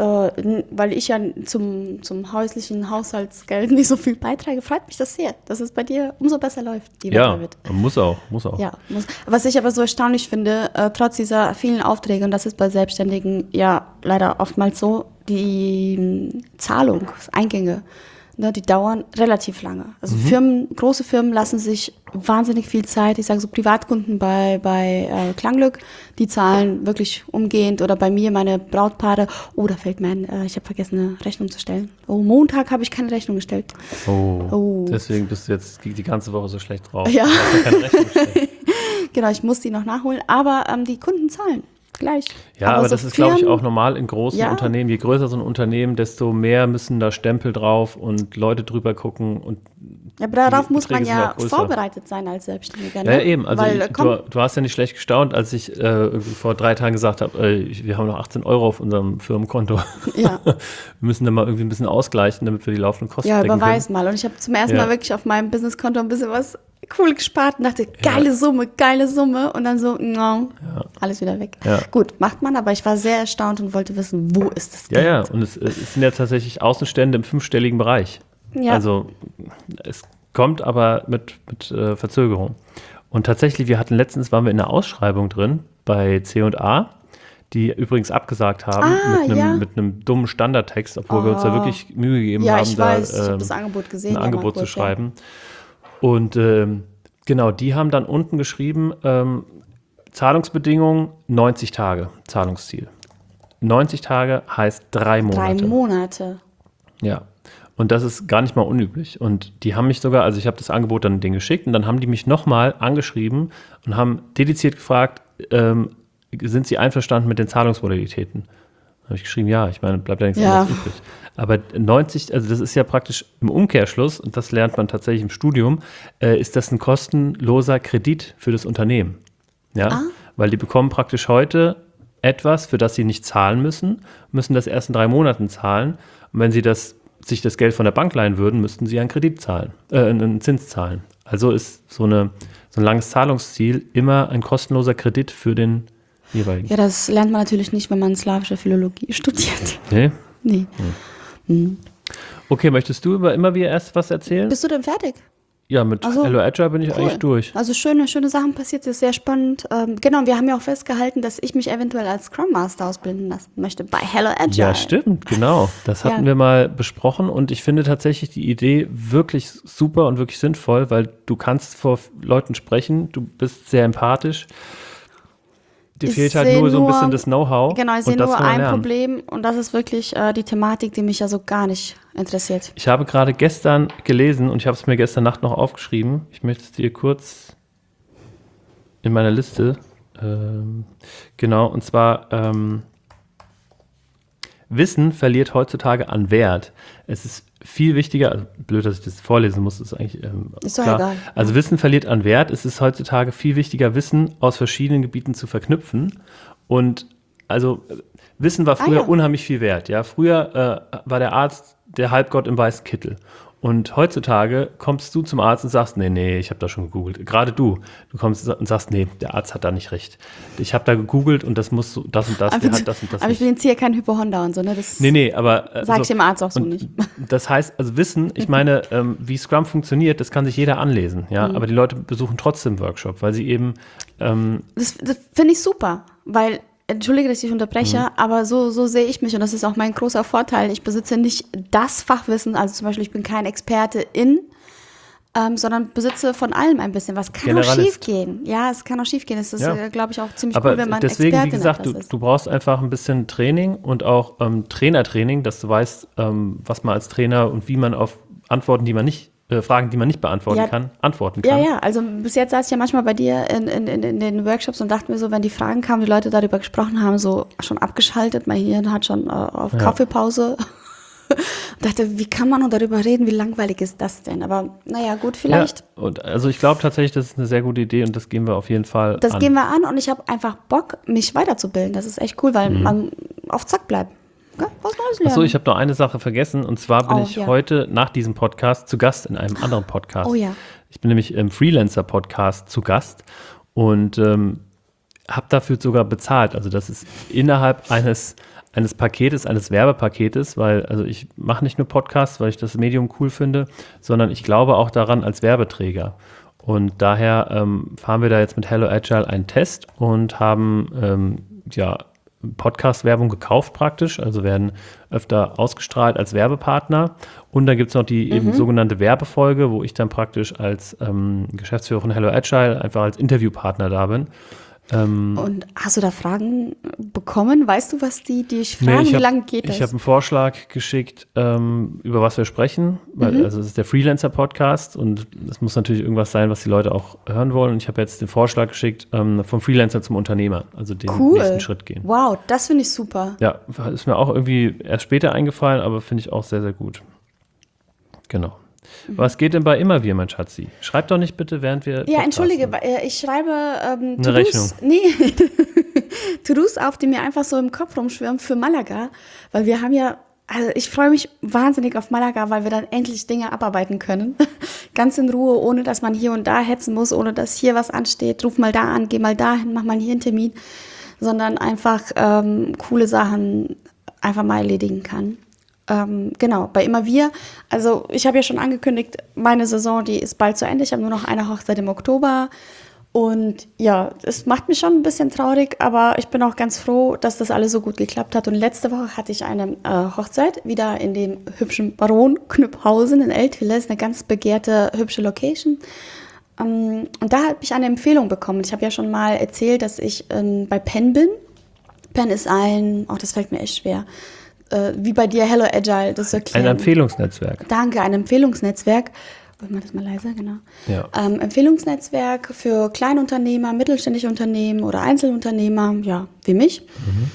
weil ich ja zum häuslichen Haushaltsgeld nicht so viel beitrage, freut mich das sehr, dass es bei dir umso besser läuft, lieber David. Muss auch. Ja, muss. Was ich aber so erstaunlich finde, trotz dieser vielen Aufträge, und das ist bei Selbstständigen ja leider oftmals so, die Zahlungseingänge, die dauern relativ lange. Also große Firmen lassen sich wahnsinnig viel Zeit. Ich sage so Privatkunden bei Klanglück, die zahlen wirklich umgehend. Oder bei mir meine Brautpaare. Oh, da fällt mir ein, ich habe vergessen, eine Rechnung zu stellen. Oh, Montag habe ich keine Rechnung gestellt. Oh. Deswegen bist du jetzt die ganze Woche so schlecht drauf. Ja. Du hast keine Rechnung gestellt. Genau, ich muss die noch nachholen. Aber die Kunden zahlen. Gleich. Ja, aber so das ist, glaube ich, auch normal in großen Unternehmen. Je größer so ein Unternehmen, desto mehr müssen da Stempel drauf und Leute drüber gucken. Und aber darauf muss man ja vorbereitet sein als Selbstständiger. Ne? Ja, eben. Also du hast ja nicht schlecht gestaunt, als ich vor 3 Tagen gesagt habe, wir haben noch 18 € auf unserem Firmenkonto. Ja. Wir müssen da mal irgendwie ein bisschen ausgleichen, damit wir die laufenden Kosten decken können. Ja, überweis mal. Und ich habe zum ersten Mal wirklich auf meinem Businesskonto ein bisschen was cool gespart und dachte, geile Summe. Und dann so, alles wieder weg. Ja. Gut, macht man, aber ich war sehr erstaunt und wollte wissen, wo ist das Geld? Ja, und es sind ja tatsächlich Außenstände im 5-stelligen Bereich. Ja. Also es kommt aber mit Verzögerung. Und tatsächlich, waren wir in einer Ausschreibung drin bei C&A, die übrigens abgesagt haben mit einem dummen Standardtext, obwohl wir uns da wirklich Mühe gegeben haben, ich habe das Angebot gesehen, ein Angebot zu schreiben. Und genau, die haben dann unten geschrieben, Zahlungsbedingungen 90 Tage, Zahlungsziel. 90 Tage heißt 3 Monate. 3 Monate. Ja, und das ist gar nicht mal unüblich. Und die haben mich sogar, also ich habe das Angebot dann denen geschickt und dann haben die mich nochmal angeschrieben und haben dediziert gefragt, sind sie einverstanden mit den Zahlungsmodalitäten? Da habe ich geschrieben, ja, ich meine, bleibt ja nichts anderes übrig. Aber 90, also das ist ja praktisch im Umkehrschluss, und das lernt man tatsächlich im Studium, ist das ein kostenloser Kredit für das Unternehmen. Ja, weil die bekommen praktisch heute etwas, für das sie nicht zahlen müssen das erst in 3 Monaten zahlen. Und wenn sie sich das Geld von der Bank leihen würden, müssten sie einen Kredit zahlen, einen Zins zahlen. Also ist so ein langes Zahlungsziel immer ein kostenloser Kredit für den jeweiligen. Ja, das lernt man natürlich nicht, wenn man slawische Philologie studiert. Nee. Okay, möchtest du immer wieder erst was erzählen? Bist du denn fertig? Ja, mit Hello Agile bin ich eigentlich durch. Also schöne Sachen passiert, das ist sehr spannend. Genau, wir haben ja auch festgehalten, dass ich mich eventuell als Scrum Master ausbilden lassen möchte bei Hello Agile. Ja, stimmt, genau. Das hatten wir mal besprochen und ich finde tatsächlich die Idee wirklich super und wirklich sinnvoll, weil du kannst vor Leuten sprechen, du bist sehr empathisch. Dir fehlt halt nur so ein bisschen das Know-how. Genau, ich sehe nur ein Problem und das ist wirklich die Thematik, die mich ja so gar nicht interessiert. Ich habe gerade gestern gelesen und ich habe es mir gestern Nacht noch aufgeschrieben. Ich möchte es dir kurz in meiner Liste, genau, und zwar Wissen verliert heutzutage an Wert. Es ist viel wichtiger, also blöd, dass ich das vorlesen muss, ist eigentlich ist doch egal. Also Wissen verliert an Wert. Es ist heutzutage viel wichtiger, Wissen aus verschiedenen Gebieten zu verknüpfen. Und also Wissen war früher unheimlich viel wert. Ja? Früher war der Arzt der Halbgott im weißen Kittel. Und heutzutage kommst du zum Arzt und sagst, nee, ich habe da schon gegoogelt. Gerade du kommst und sagst, nee, der Arzt hat da nicht recht. Ich habe da gegoogelt und das muss so, das und das, der hat das und das. Aber ich bin jetzt hier kein Hypochonder und so, ne? Das nee, aber sag ich dem Arzt auch so nicht. Das heißt, also Wissen, ich meine, wie Scrum funktioniert, das kann sich jeder anlesen, ja. Aber die Leute besuchen trotzdem Workshop, weil sie eben das finde ich super, weil entschuldige, dass ich unterbreche, aber so sehe ich mich und das ist auch mein großer Vorteil. Ich besitze nicht das Fachwissen, also zum Beispiel ich bin kein Experte sondern besitze von allem ein bisschen. Was kann auch schief gehen? Ja, es kann auch schief gehen. Es ist, glaube ich, auch ziemlich cool, wenn man deswegen, Expertin wie gesagt, ist. Du brauchst einfach ein bisschen Training und auch Trainertraining, dass du weißt, was man als Trainer und wie man auf Antworten, Fragen, die man nicht beantworten kann, antworten kann. Ja, also bis jetzt saß ich ja manchmal bei dir in den Workshops und dachte mir so, wenn die Fragen kamen, die Leute darüber gesprochen haben, so schon abgeschaltet, mein Hirn hat schon auf Kaffeepause Und dachte, wie kann man nur darüber reden, wie langweilig ist das denn? Aber naja, gut, vielleicht. Ja, und also ich glaube tatsächlich, das ist eine sehr gute Idee und das gehen wir auf jeden Fall Das an. gehen wir an und ich habe einfach Bock, mich weiterzubilden. Das ist echt cool, weil man auf Zack bleibt. Ja, was Neues lernen. Achso, ich habe noch eine Sache vergessen und zwar bin ich ja. heute nach diesem Podcast zu Gast in einem anderen Podcast. Oh ja. Ich bin nämlich im Freelancer-Podcast zu Gast und habe dafür sogar bezahlt. Also das ist innerhalb eines Paketes, eines Werbepaketes, weil also ich mache nicht nur Podcasts, weil ich das Medium cool finde, sondern ich glaube auch daran als Werbeträger. Und daher fahren wir da jetzt mit Hello Agile einen Test und haben Podcast-Werbung gekauft praktisch, also werden öfter ausgestrahlt als Werbepartner. Und dann gibt es noch die eben sogenannte Werbefolge, wo ich dann praktisch als Geschäftsführer von Hello Agile einfach als Interviewpartner da bin. Und hast du da Fragen bekommen? Weißt du, was die dich fragen? Wie lange geht das? Ich habe einen Vorschlag geschickt, über was wir sprechen, weil also es ist der Freelancer-Podcast und es muss natürlich irgendwas sein, was die Leute auch hören wollen. Und ich habe jetzt den Vorschlag geschickt, vom Freelancer zum Unternehmer, also den nächsten Schritt gehen. Wow, das finde ich super. Ja, ist mir auch irgendwie erst später eingefallen, aber finde ich auch sehr, sehr gut. Genau. Was geht denn bei immer wir, mein Schatzi? Schreib doch nicht bitte, während wir Ja, podcasten. entschuldige, ich schreibe Eine Rechnung. To-Dos auf, die mir einfach so im Kopf rumschwirren für Malaga, weil wir haben ja, also ich freue mich wahnsinnig auf Malaga, weil wir dann endlich Dinge abarbeiten können. Ganz in Ruhe, ohne dass man hier und da hetzen muss, ohne dass hier was ansteht, ruf mal da an, geh mal dahin, mach mal hier einen Termin, sondern einfach coole Sachen einfach mal erledigen kann. Genau, bei immer wir, also ich habe ja schon angekündigt, meine Saison, die ist bald zu Ende, ich habe nur noch eine Hochzeit im Oktober und ja, es macht mich schon ein bisschen traurig, aber ich bin auch ganz froh, dass das alles so gut geklappt hat und letzte Woche hatte ich eine Hochzeit, wieder in dem hübschen Baron Knüpphausen in Eltville, ist eine ganz begehrte, hübsche Location. Und da habe ich eine Empfehlung bekommen, ich habe ja schon mal erzählt, dass ich bei Penn bin. Penn ist das fällt mir echt schwer, wie bei dir, Hello Agile, das zu erklären. Ein Empfehlungsnetzwerk. Danke, ein Empfehlungsnetzwerk. Mach das mal leiser, genau. Ja. Empfehlungsnetzwerk für Kleinunternehmer, mittelständische Unternehmen oder Einzelunternehmer, ja, wie mich.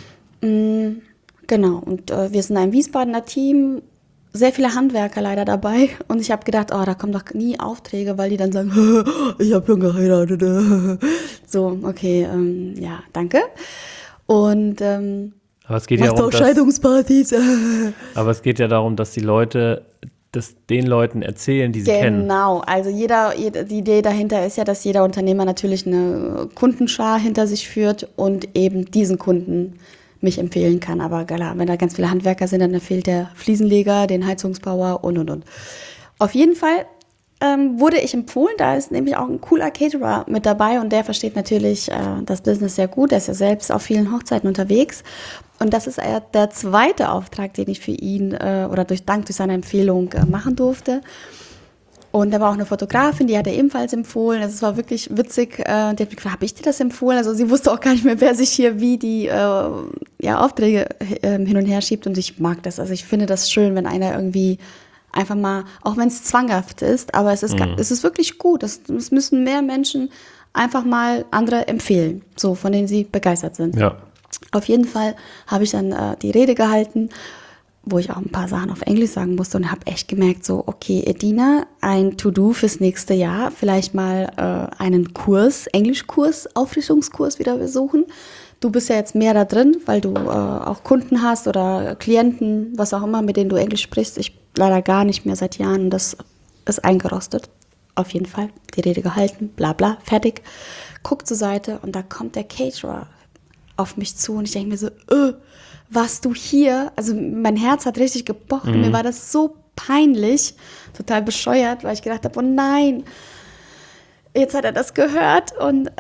Genau, und wir sind ein Wiesbadener Team, sehr viele Handwerker leider dabei. Und ich habe gedacht, da kommen doch nie Aufträge, weil die dann sagen, ich habe schon geheiratet. So, okay, ja, danke. Und Aber es geht ja darum, Scheidungspartys. aber es geht ja darum, dass die Leute das den Leuten erzählen, die sie kennen. Genau, also die Idee dahinter ist ja, dass jeder Unternehmer natürlich eine Kundenschar hinter sich führt und eben diesen Kunden mich empfehlen kann. Aber klar, wenn da ganz viele Handwerker sind, dann fehlt der Fliesenleger, den Heizungsbauer und. Auf jeden Fall wurde ich empfohlen, da ist nämlich auch ein cooler Caterer mit dabei und der versteht natürlich das Business sehr gut, der ist ja selbst auf vielen Hochzeiten unterwegs und das ist der zweite Auftrag, den ich für ihn durch seine Empfehlung machen durfte. Und da war auch eine Fotografin, die hat er ebenfalls empfohlen. Also es war wirklich witzig. Die hat mich gefragt, habe ich dir das empfohlen? Also sie wusste auch gar nicht mehr, wer sich hier wie die Aufträge hin und her schiebt und ich mag das. Also ich finde das schön, wenn einer irgendwie einfach mal, auch wenn es zwanghaft ist, aber es ist wirklich gut. Es müssen mehr Menschen einfach mal andere empfehlen, so von denen sie begeistert sind. Ja. Auf jeden Fall habe ich dann die Rede gehalten, wo ich auch ein paar Sachen auf Englisch sagen musste und habe echt gemerkt, so, okay, Edina, ein To-Do fürs nächste Jahr, vielleicht mal einen Englischkurs, Auffrischungskurs wieder besuchen. Du bist ja jetzt mehr da drin, weil du auch Kunden hast oder Klienten, was auch immer, mit denen du Englisch sprichst. Ich leider gar nicht mehr seit Jahren und das ist eingerostet. Auf jeden Fall, die Rede gehalten, bla bla, fertig. Guck zur Seite und da kommt der Caterer auf mich zu und ich denke mir so, warst du hier? Also mein Herz hat richtig gepocht und mir war das so peinlich, total bescheuert, weil ich gedacht habe, oh nein, jetzt hat er das gehört und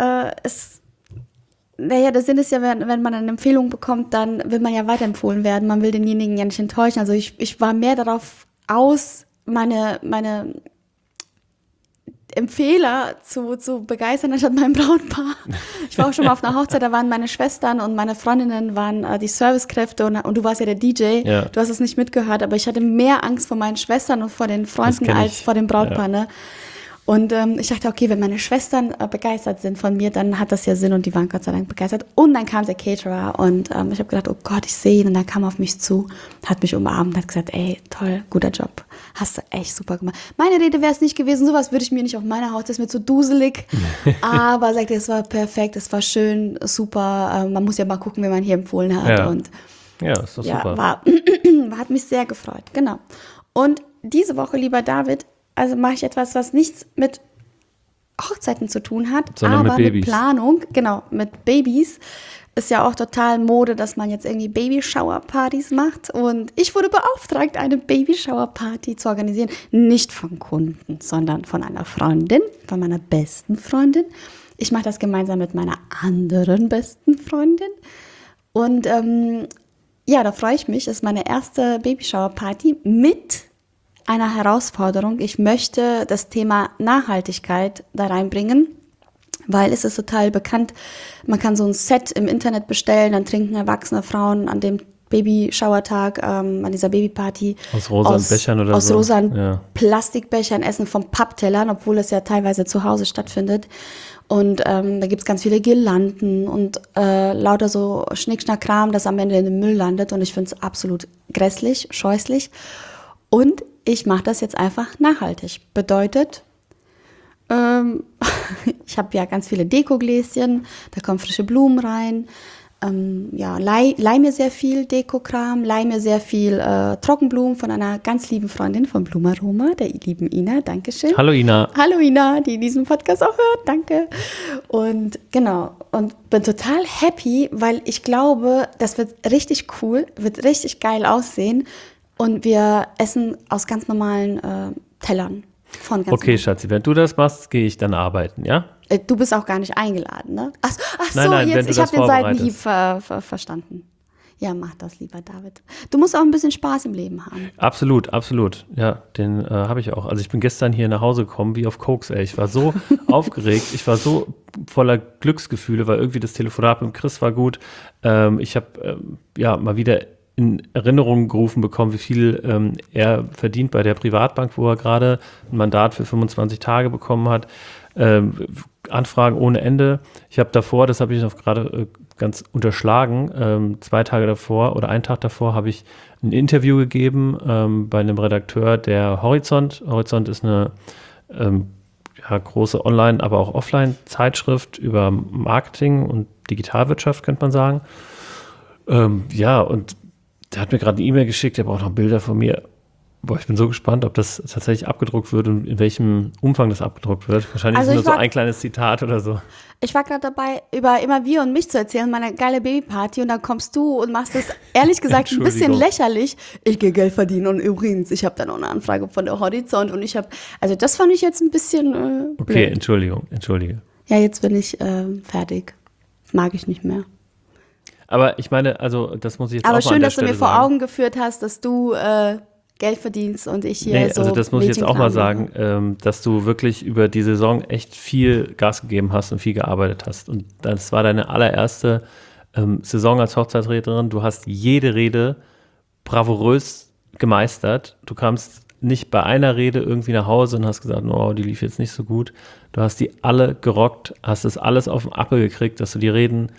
der Sinn ist ja, wenn man eine Empfehlung bekommt, dann will man ja weiterempfohlen werden. Man will denjenigen ja nicht enttäuschen. Also ich war mehr darauf aus, meine Empfehler zu begeistern, anstatt mein Brautpaar. Ich war auch schon mal auf einer Hochzeit, da waren meine Schwestern und meine Freundinnen waren die Servicekräfte und du warst ja der DJ. Ja. Du hast es nicht mitgehört, aber ich hatte mehr Angst vor meinen Schwestern und vor den Freunden als vor dem Brautpaar. Ja. Ne? Und ich dachte, okay, wenn meine Schwestern begeistert sind von mir, dann hat das ja Sinn und die waren Gott sei Dank begeistert. Und dann kam der Caterer und ich habe gedacht, oh Gott, ich sehe ihn. Und dann kam er auf mich zu, hat mich umarmt und hat gesagt, ey, toll, guter Job. Hast du echt super gemacht. Meine Rede wäre es nicht gewesen, sowas würde ich mir nicht auf meine Haut, das ist mir zu duselig. Aber sagte, es war perfekt, es war schön, super. Man muss ja mal gucken, wen man hier empfohlen hat. Ja, Und ja, ist doch super. Hat mich sehr gefreut, genau. Und diese Woche, lieber David, also mache ich etwas, was nichts mit Hochzeiten zu tun hat, sondern aber mit Babys. mit Planung, genau, mit Babys. Ist ja auch total Mode, dass man jetzt irgendwie Babyshower-Partys macht. Und ich wurde beauftragt, eine Babyshower-Party zu organisieren. Nicht von Kunden, sondern von einer Freundin, von meiner besten Freundin. Ich mache das gemeinsam mit meiner anderen besten Freundin. Und ja, da freue ich mich. Das ist meine erste Babyshower-Party mit einer Herausforderung. Ich möchte das Thema Nachhaltigkeit da reinbringen, weil es ist total bekannt, man kann so ein Set im Internet bestellen, dann trinken erwachsene Frauen an dem Babyshower-Tag, an dieser Babyparty Aus rosa Bechern oder aus so. rosa Plastikbechern, essen von Papptellern, obwohl es ja teilweise zu Hause stattfindet. Und da gibt es ganz viele Girlanden und lauter so Schnickschnack-Kram, das am Ende in den Müll landet. Und ich finde es absolut grässlich, scheußlich. Und ich mache das jetzt einfach nachhaltig. Bedeutet, ich habe ja ganz viele Dekogläschen, da kommen frische Blumen rein. Leih mir sehr viel Dekokram, leih mir sehr viel Trockenblumen von einer ganz lieben Freundin von Blumaroma, der lieben Ina, Dankeschön. Hallo Ina. Hallo Ina, die diesen Podcast auch hört, danke. Und genau, und bin total happy, weil ich glaube, das wird richtig cool, wird richtig geil aussehen und wir essen aus ganz normalen Tellern. Okay, Schatzi, wenn du das machst, gehe ich dann arbeiten, ja? Du bist auch gar nicht eingeladen, ne? Ach so, nein, jetzt, ich habe den Seitenhieb verstanden. Ja, mach das lieber, David. Du musst auch ein bisschen Spaß im Leben haben. Absolut, absolut. Ja, den habe ich auch. Also ich bin gestern hier nach Hause gekommen wie auf Koks, ey. Ich war so aufgeregt, ich war so voller Glücksgefühle, weil irgendwie das Telefonat mit Chris war gut. Ich habe mal wieder in Erinnerung gerufen bekommen, wie viel er verdient bei der Privatbank, wo er gerade ein Mandat für 25 Tage bekommen hat. Anfragen ohne Ende. Ich habe davor, das habe ich noch gerade ganz unterschlagen, 2 Tage davor oder einen Tag davor habe ich ein Interview gegeben bei einem Redakteur der Horizont. Horizont ist eine große Online-, aber auch Offline-Zeitschrift über Marketing und Digitalwirtschaft, könnte man sagen. Und der hat mir gerade eine E-Mail geschickt, der braucht noch Bilder von mir. Boah, ich bin so gespannt, ob das tatsächlich abgedruckt wird und in welchem Umfang das abgedruckt wird. Wahrscheinlich nur so ein kleines Zitat oder so. Ich war gerade dabei, über immer wir und mich zu erzählen, meine geile Babyparty, und dann kommst du und machst das, ehrlich gesagt, ein bisschen lächerlich. Ich gehe Geld verdienen und übrigens, ich habe da noch eine Anfrage von der Horizont und also das fand ich jetzt ein bisschen blöd. Okay, entschuldige. Ja, jetzt bin ich fertig. Das mag ich nicht mehr. Aber ich meine, also das muss ich jetzt auch mal an der Stelle sagen. Aber schön, dass du mir vor Augen geführt hast, dass du Geld verdienst und ich hier so. Also das muss ich jetzt auch mal sagen, dass du wirklich über die Saison echt viel Gas gegeben hast und viel gearbeitet hast. Und das war deine allererste Saison als Hochzeitsrednerin. Du hast jede Rede bravourös gemeistert. Du kamst nicht bei einer Rede irgendwie nach Hause und hast gesagt, oh, die lief jetzt nicht so gut. Du hast die alle gerockt, hast das alles auf den Appel gekriegt, dass du die Reden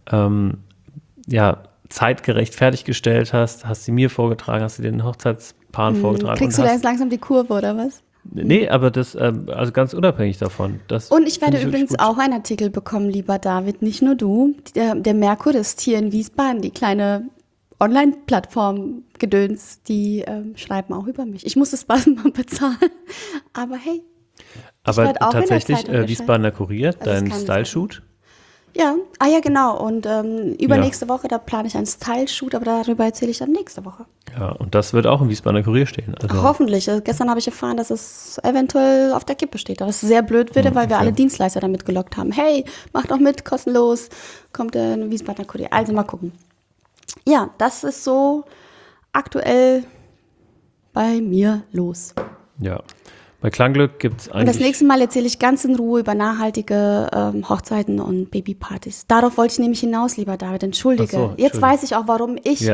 zeitgerecht fertiggestellt hast sie mir vorgetragen, hast sie den Hochzeitspaaren vorgetragen. Kriegst du da jetzt langsam die Kurve, oder was? Nee, aber das, also ganz unabhängig davon. Und ich werde übrigens auch einen Artikel bekommen, lieber David, nicht nur du. Der Merkur ist hier in Wiesbaden, die kleine Online-Plattform-Gedöns, die schreiben auch über mich. Ich muss das bald mal bezahlen, aber hey. Aber tatsächlich Wiesbadener Kurier, dein Style-Shoot? Ja, genau. Und übernächste Woche, da plane ich einen Style-Shoot, aber darüber erzähle ich dann nächste Woche. Ja, und das wird auch im Wiesbadener Kurier stehen. Also hoffentlich. Gestern habe ich erfahren, dass es eventuell auf der Kippe steht. Aber es sehr blöd würde, weil wir alle Dienstleister damit gelockt haben. Hey, macht doch mit, kostenlos, kommt in Wiesbadener Kurier. Also mal gucken. Ja, das ist so aktuell bei mir los. Ja. Bei Klangglück gibt es eigentlich... Und das nächste Mal erzähle ich ganz in Ruhe über nachhaltige Hochzeiten und Babypartys. Darauf wollte ich nämlich hinaus, lieber David. Entschuldige. Jetzt weiß ich auch, warum ich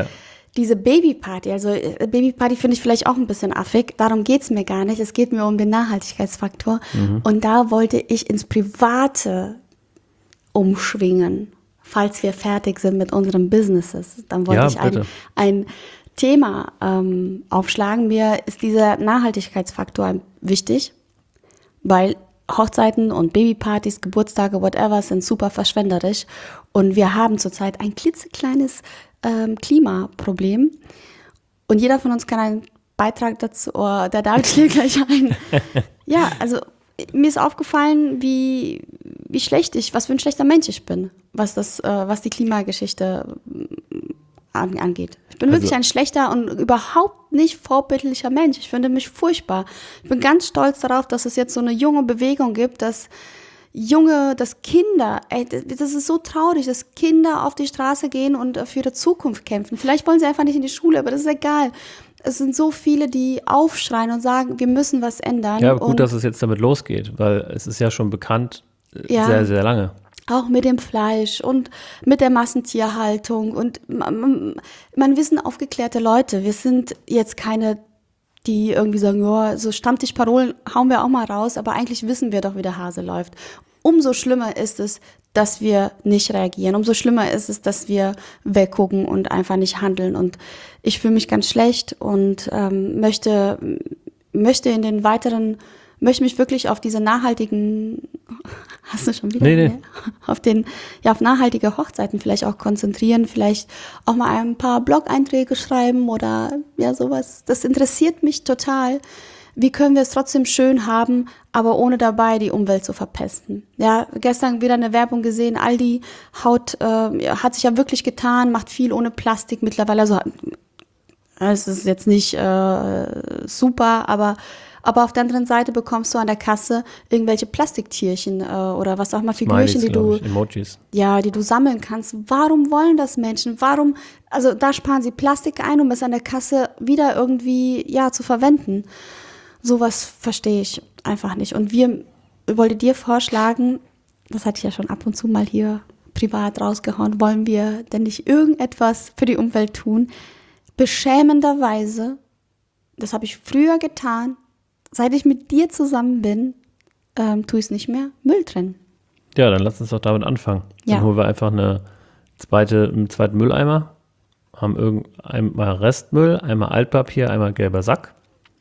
diese Babyparty, also Babyparty finde ich vielleicht auch ein bisschen affig, darum geht es mir gar nicht, es geht mir um den Nachhaltigkeitsfaktor und da wollte ich ins Private umschwingen, falls wir fertig sind mit unseren Businesses. Dann wollte ich ein Thema aufschlagen. Mir ist dieser Nachhaltigkeitsfaktor wichtig, weil Hochzeiten und Babypartys, Geburtstage, whatever, sind super verschwenderisch. Und wir haben zurzeit ein klitzekleines Klimaproblem. Und jeder von uns kann einen Beitrag dazu, der David schlägt gleich ein. Ja, also mir ist aufgefallen, was für ein schlechter Mensch ich bin, was die Klimageschichte angeht. Ich bin wirklich ein schlechter und überhaupt nicht vorbildlicher Mensch. Ich finde mich furchtbar. Ich bin ganz stolz darauf, dass es jetzt so eine junge Bewegung gibt, dass Kinder, das ist so traurig, dass Kinder auf die Straße gehen und für ihre Zukunft kämpfen. Vielleicht wollen sie einfach nicht in die Schule, aber das ist egal. Es sind so viele, die aufschreien und sagen, wir müssen was ändern. Ja, gut, dass es jetzt damit losgeht, weil es ist ja schon bekannt, sehr, sehr lange. Auch mit dem Fleisch und mit der Massentierhaltung. Und wir sind aufgeklärte Leute. Wir sind jetzt keine, die irgendwie sagen, ja, so Stammtischparolen hauen wir auch mal raus, aber eigentlich wissen wir doch, wie der Hase läuft. Umso schlimmer ist es, dass wir nicht reagieren. Umso schlimmer ist es, dass wir weggucken und einfach nicht handeln. Und ich fühle mich ganz schlecht und möchte mich wirklich auf diese nachhaltigen, hast du schon wieder? Nee. Auf nachhaltige Hochzeiten vielleicht auch konzentrieren, vielleicht auch mal ein paar Blog-Einträge schreiben oder ja, sowas. Das interessiert mich total. Wie können wir es trotzdem schön haben, aber ohne dabei die Umwelt zu verpesten? Ja, gestern wieder eine Werbung gesehen, Aldi hat sich ja wirklich getan, macht viel ohne Plastik mittlerweile. Also es ist jetzt nicht super, aber auf der anderen Seite bekommst du an der Kasse irgendwelche Plastiktierchen oder was auch immer, Figürchen, Emojis. Ja, die du sammeln kannst. Warum wollen das Menschen? Also da sparen sie Plastik ein, um es an der Kasse wieder irgendwie, zu verwenden. Sowas verstehe ich einfach nicht. Und ich wollte dir vorschlagen, das hatte ich ja schon ab und zu mal hier privat rausgehauen, wollen wir denn nicht irgendetwas für die Umwelt tun? Beschämenderweise, das habe ich früher getan, seit ich mit dir zusammen bin, tue ich es nicht mehr, Müll trennen. Ja, dann lass uns doch damit anfangen. Ja. Dann holen wir einfach einen zweiten Mülleimer, haben einmal Restmüll, einmal Altpapier, einmal gelber Sack,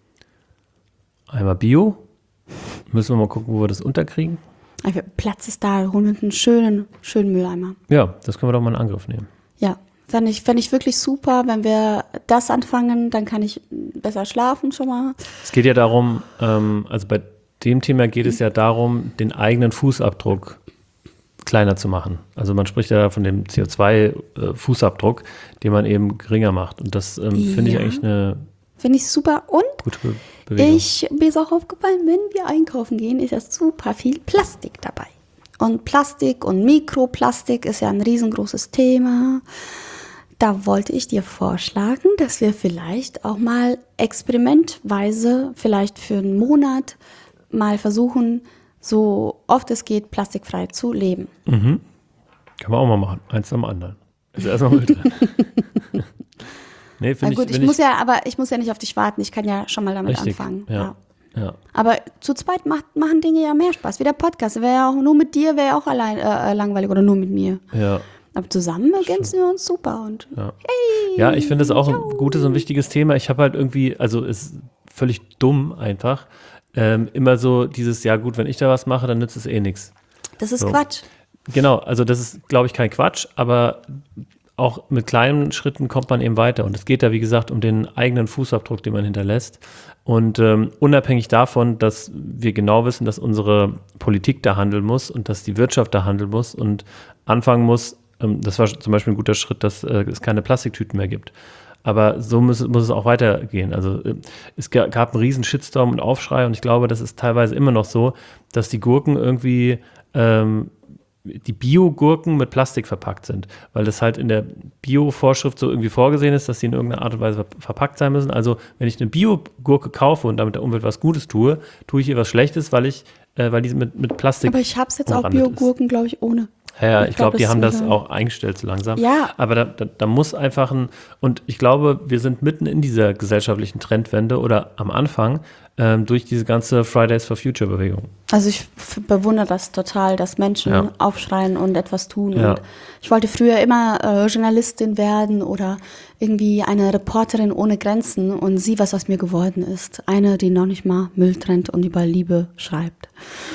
einmal Bio. Müssen wir mal gucken, wo wir das unterkriegen. Platz ist da, holen wir einen schönen Mülleimer. Ja, das können wir doch mal in Angriff nehmen. Ja, fände ich wirklich super, wenn wir das anfangen, dann kann ich besser schlafen schon mal. Es geht ja darum, also bei dem Thema geht es ja darum, den eigenen Fußabdruck kleiner zu machen. Also man spricht ja von dem CO2-Fußabdruck, den man eben geringer macht. Und das finde ich eigentlich eine Finde ich super. Und gute Bewegung. Mir ist auch aufgefallen, wenn wir einkaufen gehen, ist ja super viel Plastik dabei. Und Plastik und Mikroplastik ist ja ein riesengroßes Thema. Da wollte ich dir vorschlagen, dass wir vielleicht auch mal experimentweise, vielleicht für einen Monat, mal versuchen, so oft es geht, plastikfrei zu leben. Mhm. Kann man auch mal machen. Eins am anderen. Ist erstmal Müll drin. Nee, ich muss ja nicht auf dich warten. Ich kann ja schon mal damit anfangen. Ja. Aber zu zweit machen Dinge ja mehr Spaß. Wie der Podcast. Wäre ja auch nur mit dir, wäre ja auch allein langweilig oder nur mit mir. Ja. Aber zusammen ergänzen wir uns super. Und hey, ja, ich finde es auch ein gutes und wichtiges Thema. Ich habe halt irgendwie, also ist völlig dumm einfach, immer so dieses, ja gut, wenn ich da was mache, dann nützt es eh nichts. Das ist Quatsch. Genau, also das ist, glaube ich, kein Quatsch, aber auch mit kleinen Schritten kommt man eben weiter. Und es geht da, wie gesagt, um den eigenen Fußabdruck, den man hinterlässt. Und unabhängig davon, dass wir genau wissen, dass unsere Politik da handeln muss und dass die Wirtschaft da handeln muss und anfangen muss, das war zum Beispiel ein guter Schritt, dass es keine Plastiktüten mehr gibt. Aber so muss es auch weitergehen. Also es gab einen riesen Shitstorm und Aufschrei und ich glaube, das ist teilweise immer noch so, dass die Gurken irgendwie die Bio-Gurken mit Plastik verpackt sind, weil das halt in der Bio-Vorschrift so irgendwie vorgesehen ist, dass sie in irgendeiner Art und Weise verpackt sein müssen. Also wenn ich eine Bio-Gurke kaufe und damit der Umwelt was Gutes tue ich ihr was Schlechtes, weil die mit Plastik. Aber ich habe es jetzt auch Bio-Gurken, glaube ich, ohne. Ja, ich glaube, die haben das wieder- auch eingestellt so langsam. Ja. Aber da muss einfach und ich glaube, wir sind mitten in dieser gesellschaftlichen Trendwende oder am Anfang durch diese ganze Fridays for Future Bewegung. Also ich bewundere das total, dass Menschen Ja. aufschreien und etwas tun. Ja. Und ich wollte früher immer Journalistin werden oder irgendwie eine Reporterin ohne Grenzen und sieh, was aus mir geworden ist. Eine, die noch nicht mal Müll trennt und über Liebe schreibt.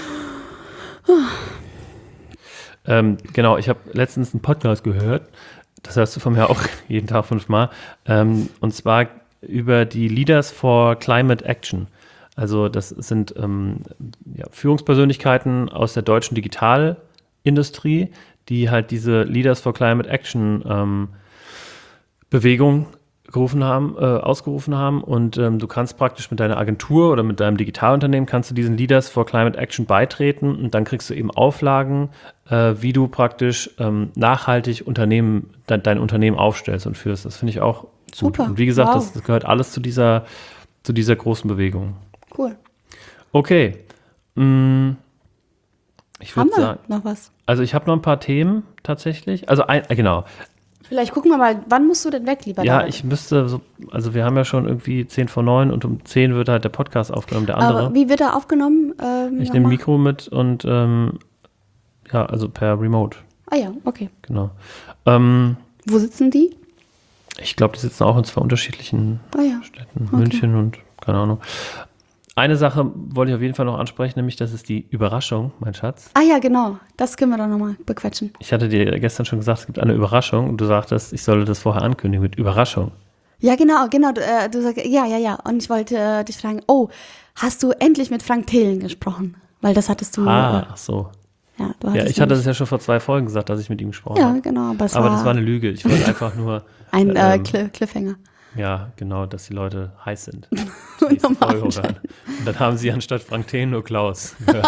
Genau, ich habe letztens einen Podcast gehört, das hörst du von mir auch jeden Tag 5-mal, und zwar über die Leaders for Climate Action. Also das sind Führungspersönlichkeiten aus der deutschen Digitalindustrie, die halt diese Leaders for Climate Action Bewegung ausgerufen haben und du kannst praktisch mit deiner Agentur oder mit deinem Digitalunternehmen kannst du diesen Leaders for Climate Action beitreten und dann kriegst du eben Auflagen, wie du praktisch nachhaltig dein Unternehmen aufstellst und führst. Das finde ich auch gut. Super. Und wie gesagt, Wow. das gehört alles zu dieser großen Bewegung. Cool. Okay. Ich Haben würde wir sagen, noch was? also ich habe noch ein paar Themen tatsächlich. Also genau. Vielleicht gucken wir mal, wann musst du denn weg, lieber Ja, David? ich müsste also wir haben ja schon irgendwie 10 vor 9 und um 10 wird halt der Podcast aufgenommen, der andere. Aber wie wird er aufgenommen? Ich nehme Mikro mit und also per Remote, Ah ja, okay. genau. Wo sitzen die? Ich glaube, die sitzen auch in 2 unterschiedlichen Ah ja. Städten, München und keine Ahnung. Eine Sache wollte ich auf jeden Fall noch ansprechen, nämlich das ist die Überraschung, mein Schatz. Ah ja, genau. Das können wir doch nochmal bequatschen. Ich hatte dir gestern schon gesagt, es gibt eine Überraschung und du sagtest, ich solle das vorher ankündigen mit Überraschung. Ja, genau. Du sagst, ja. Und ich wollte dich fragen, hast du endlich mit Frank Thelen gesprochen? Weil das hattest du. Ach so. Ja, du Ja, hattest ich hatte nämlich- das ja schon vor 2 Folgen gesagt, dass ich mit ihm gesprochen Ja, habe. genau. Aber Aber das war eine Lüge. Ich wollte einfach nur, ein Cliffhanger. ja, genau, dass die Leute heiß sind. Die nächste Normal. Folge hören. Und dann haben sie anstatt Frank Thelen nur Klaus gehört.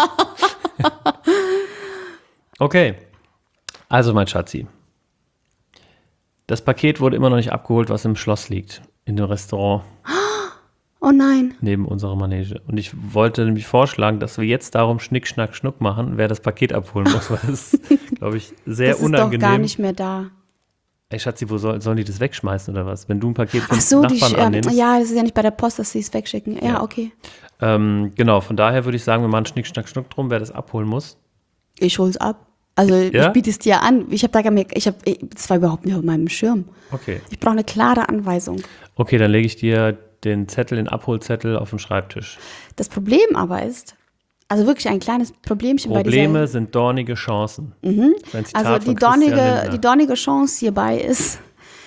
Okay. Also, mein Schatzi. Das Paket wurde immer noch nicht abgeholt, was im Schloss liegt. In dem Restaurant Oh nein. neben unserer Manege. Und ich wollte nämlich vorschlagen, dass wir jetzt darum Schnick, Schnack, Schnuck machen, wer das Paket abholen muss, weil das, glaube ich, sehr Das ist unangenehm. doch gar nicht mehr da. Ey, Schatzi, sollen die das wegschmeißen oder was? Wenn du ein Paket von Ach so, Nachbarn annimmst. ja, das ist ja nicht bei der Post, dass sie es wegschicken. Ja, Ja. okay. Genau, von daher würde ich sagen, wir machen Schnick, Schnack, Schnuck drum, wer das abholen muss. Ich hol's ab. Also Ja? ich biete es dir an. Das war überhaupt nicht auf meinem Schirm. Okay. Ich brauche eine klare Anweisung. Okay, dann lege ich dir den Abholzettel auf den Schreibtisch. Das Problem aber ist, also wirklich ein kleines Problemchen bei Probleme dieser. sind dornige Chancen. Das ist ein Zitat Also von Christian Lindner. die dornige Chance hierbei ist,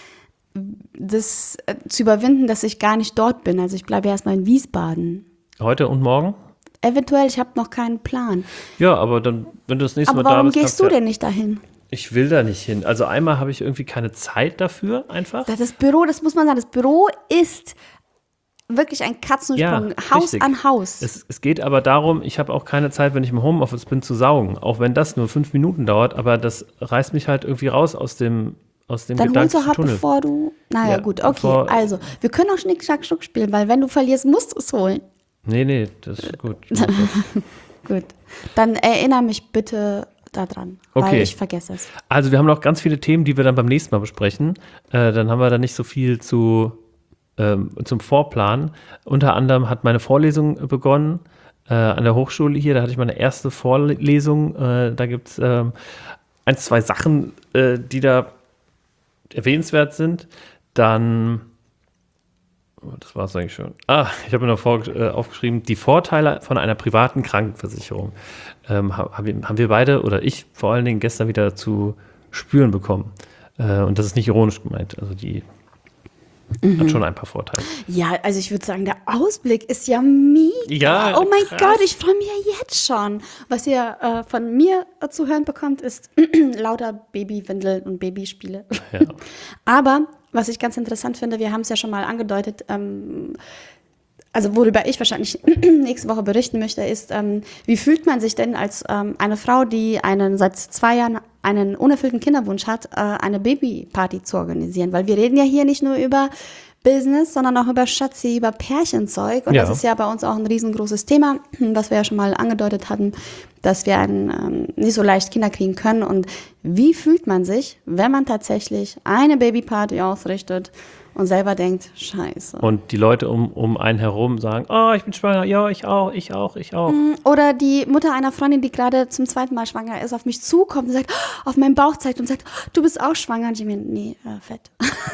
das zu überwinden, dass ich gar nicht dort bin. Also ich bleibe erstmal in Wiesbaden. Heute und morgen? Eventuell, ich habe noch keinen Plan. Ja, aber dann, wenn du das nächste Aber Mal da warum bist, gehst kannst du ja- denn nicht dahin? Ich will da nicht hin. Also einmal habe ich irgendwie keine Zeit dafür, einfach. Das Büro, das muss man sagen, das Büro ist wirklich ein Katzensprung, Haus richtig. an Haus. Es geht aber darum, ich habe auch keine Zeit, wenn ich im Homeoffice bin, zu saugen. Auch wenn das nur 5 Minuten dauert, aber das reißt mich halt irgendwie raus aus dem Dann holst du gedanklichen ab, Tunnel. bevor du. Naja, Ja, gut, okay. bevor- Also, wir können auch Schnick, Schnack, Schnuck spielen, weil wenn du verlierst, musst du es holen. Nee, das ist gut. Gut. Dann erinnere mich bitte daran, weil Okay. ich vergesse es. Also wir haben noch ganz viele Themen, die wir dann beim nächsten Mal besprechen. Dann haben wir da nicht so viel zum Vorplan. Unter anderem hat meine Vorlesung begonnen an der Hochschule hier. Da hatte ich meine erste Vorlesung. Da gibt es 2 Sachen, die da erwähnenswert sind. Dann, das war es eigentlich schon. Ich habe mir noch aufgeschrieben, die Vorteile von einer privaten Krankenversicherung. Haben wir beide oder ich vor allen Dingen gestern wieder zu spüren bekommen. Und das ist nicht ironisch gemeint. Also die hat schon ein paar Vorteile. Ja, also ich würde sagen, der Ausblick ist ja mega. Ja, oh mein krass. Gott, ich freue mich ja jetzt schon. Was ihr von mir zu hören bekommt, ist lauter Babywindeln und Babyspiele. Ja. Aber was ich ganz interessant finde, wir haben es ja schon mal angedeutet, also worüber ich wahrscheinlich nächste Woche berichten möchte, ist, wie fühlt man sich denn als eine Frau, die seit 2 Jahren einen unerfüllten Kinderwunsch hat, eine Babyparty zu organisieren? Weil wir reden ja hier nicht nur über Business, sondern auch über Schatzi, über Pärchenzeug. Und Ja. das ist ja bei uns auch ein riesengroßes Thema, was wir ja schon mal angedeutet hatten, dass wir nicht so leicht Kinder kriegen können. Und wie fühlt man sich, wenn man tatsächlich eine Babyparty ausrichtet und selber denkt, scheiße. Und die Leute um einen herum sagen, oh, ich bin schwanger, ja, ich auch. Oder die Mutter einer Freundin, die gerade zum 2. Mal schwanger ist, auf mich zukommt und sagt, auf meinen Bauch zeigt und sagt, du bist auch schwanger. Und ich mir, nee, fett.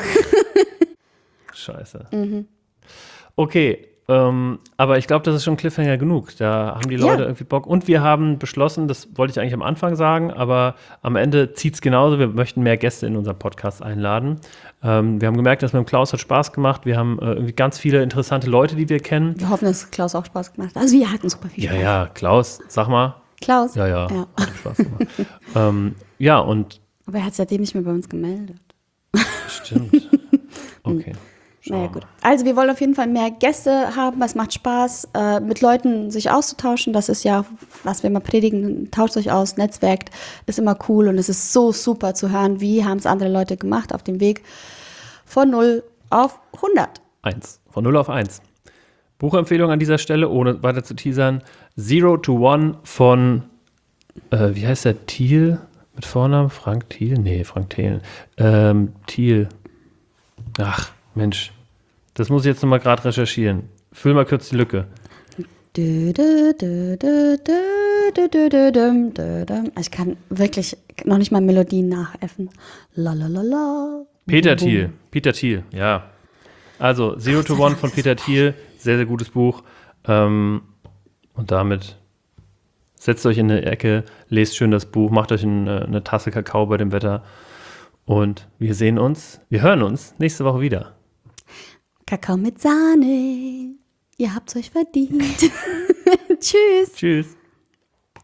Scheiße. Okay, aber ich glaube, das ist schon Cliffhanger genug. Da haben die Leute irgendwie Bock. Und wir haben beschlossen, das wollte ich eigentlich am Anfang sagen, aber am Ende zieht es genauso. Wir möchten mehr Gäste in unseren Podcast einladen. Wir haben gemerkt, dass mit dem Klaus hat Spaß gemacht. Wir haben irgendwie ganz viele interessante Leute, die wir kennen. Wir hoffen, dass Klaus auch Spaß gemacht hat. Also wir hatten super viel Spaß. Ja, Klaus, sag mal. Klaus? Ja. Hat Spaß gemacht. Ja, und Aber er hat seitdem nicht mehr bei uns gemeldet. stimmt. Okay. Naja, gut. Also wir wollen auf jeden Fall mehr Gäste haben. Es macht Spaß, mit Leuten sich auszutauschen. Das ist ja, was wir immer predigen. Tauscht euch aus, netzwerkt. Ist immer cool und es ist so super zu hören, wie haben es andere Leute gemacht auf dem Weg von 0 auf 100. 1. Von 0 auf 1. Buchempfehlung an dieser Stelle, ohne weiter zu teasern. 0 to 1 von, wie heißt der, Thiel? Mit Vornamen? Frank Thiel? Nee, Frank Thelen. Thiel. Ach, Mensch. Das muss ich jetzt nochmal gerade recherchieren. Füll mal kurz die Lücke. Ich kann wirklich noch nicht mal Melodien nachäffen. La. Peter Thiel, ja. Also 0 to 1 von Peter Thiel. Sehr, sehr gutes Buch. Und damit setzt euch in eine Ecke, lest schön das Buch, macht euch eine Tasse Kakao bei dem Wetter. Und wir hören uns nächste Woche wieder. Kakao mit Sahne. Ihr habt's euch verdient. Tschüss. Tschüss.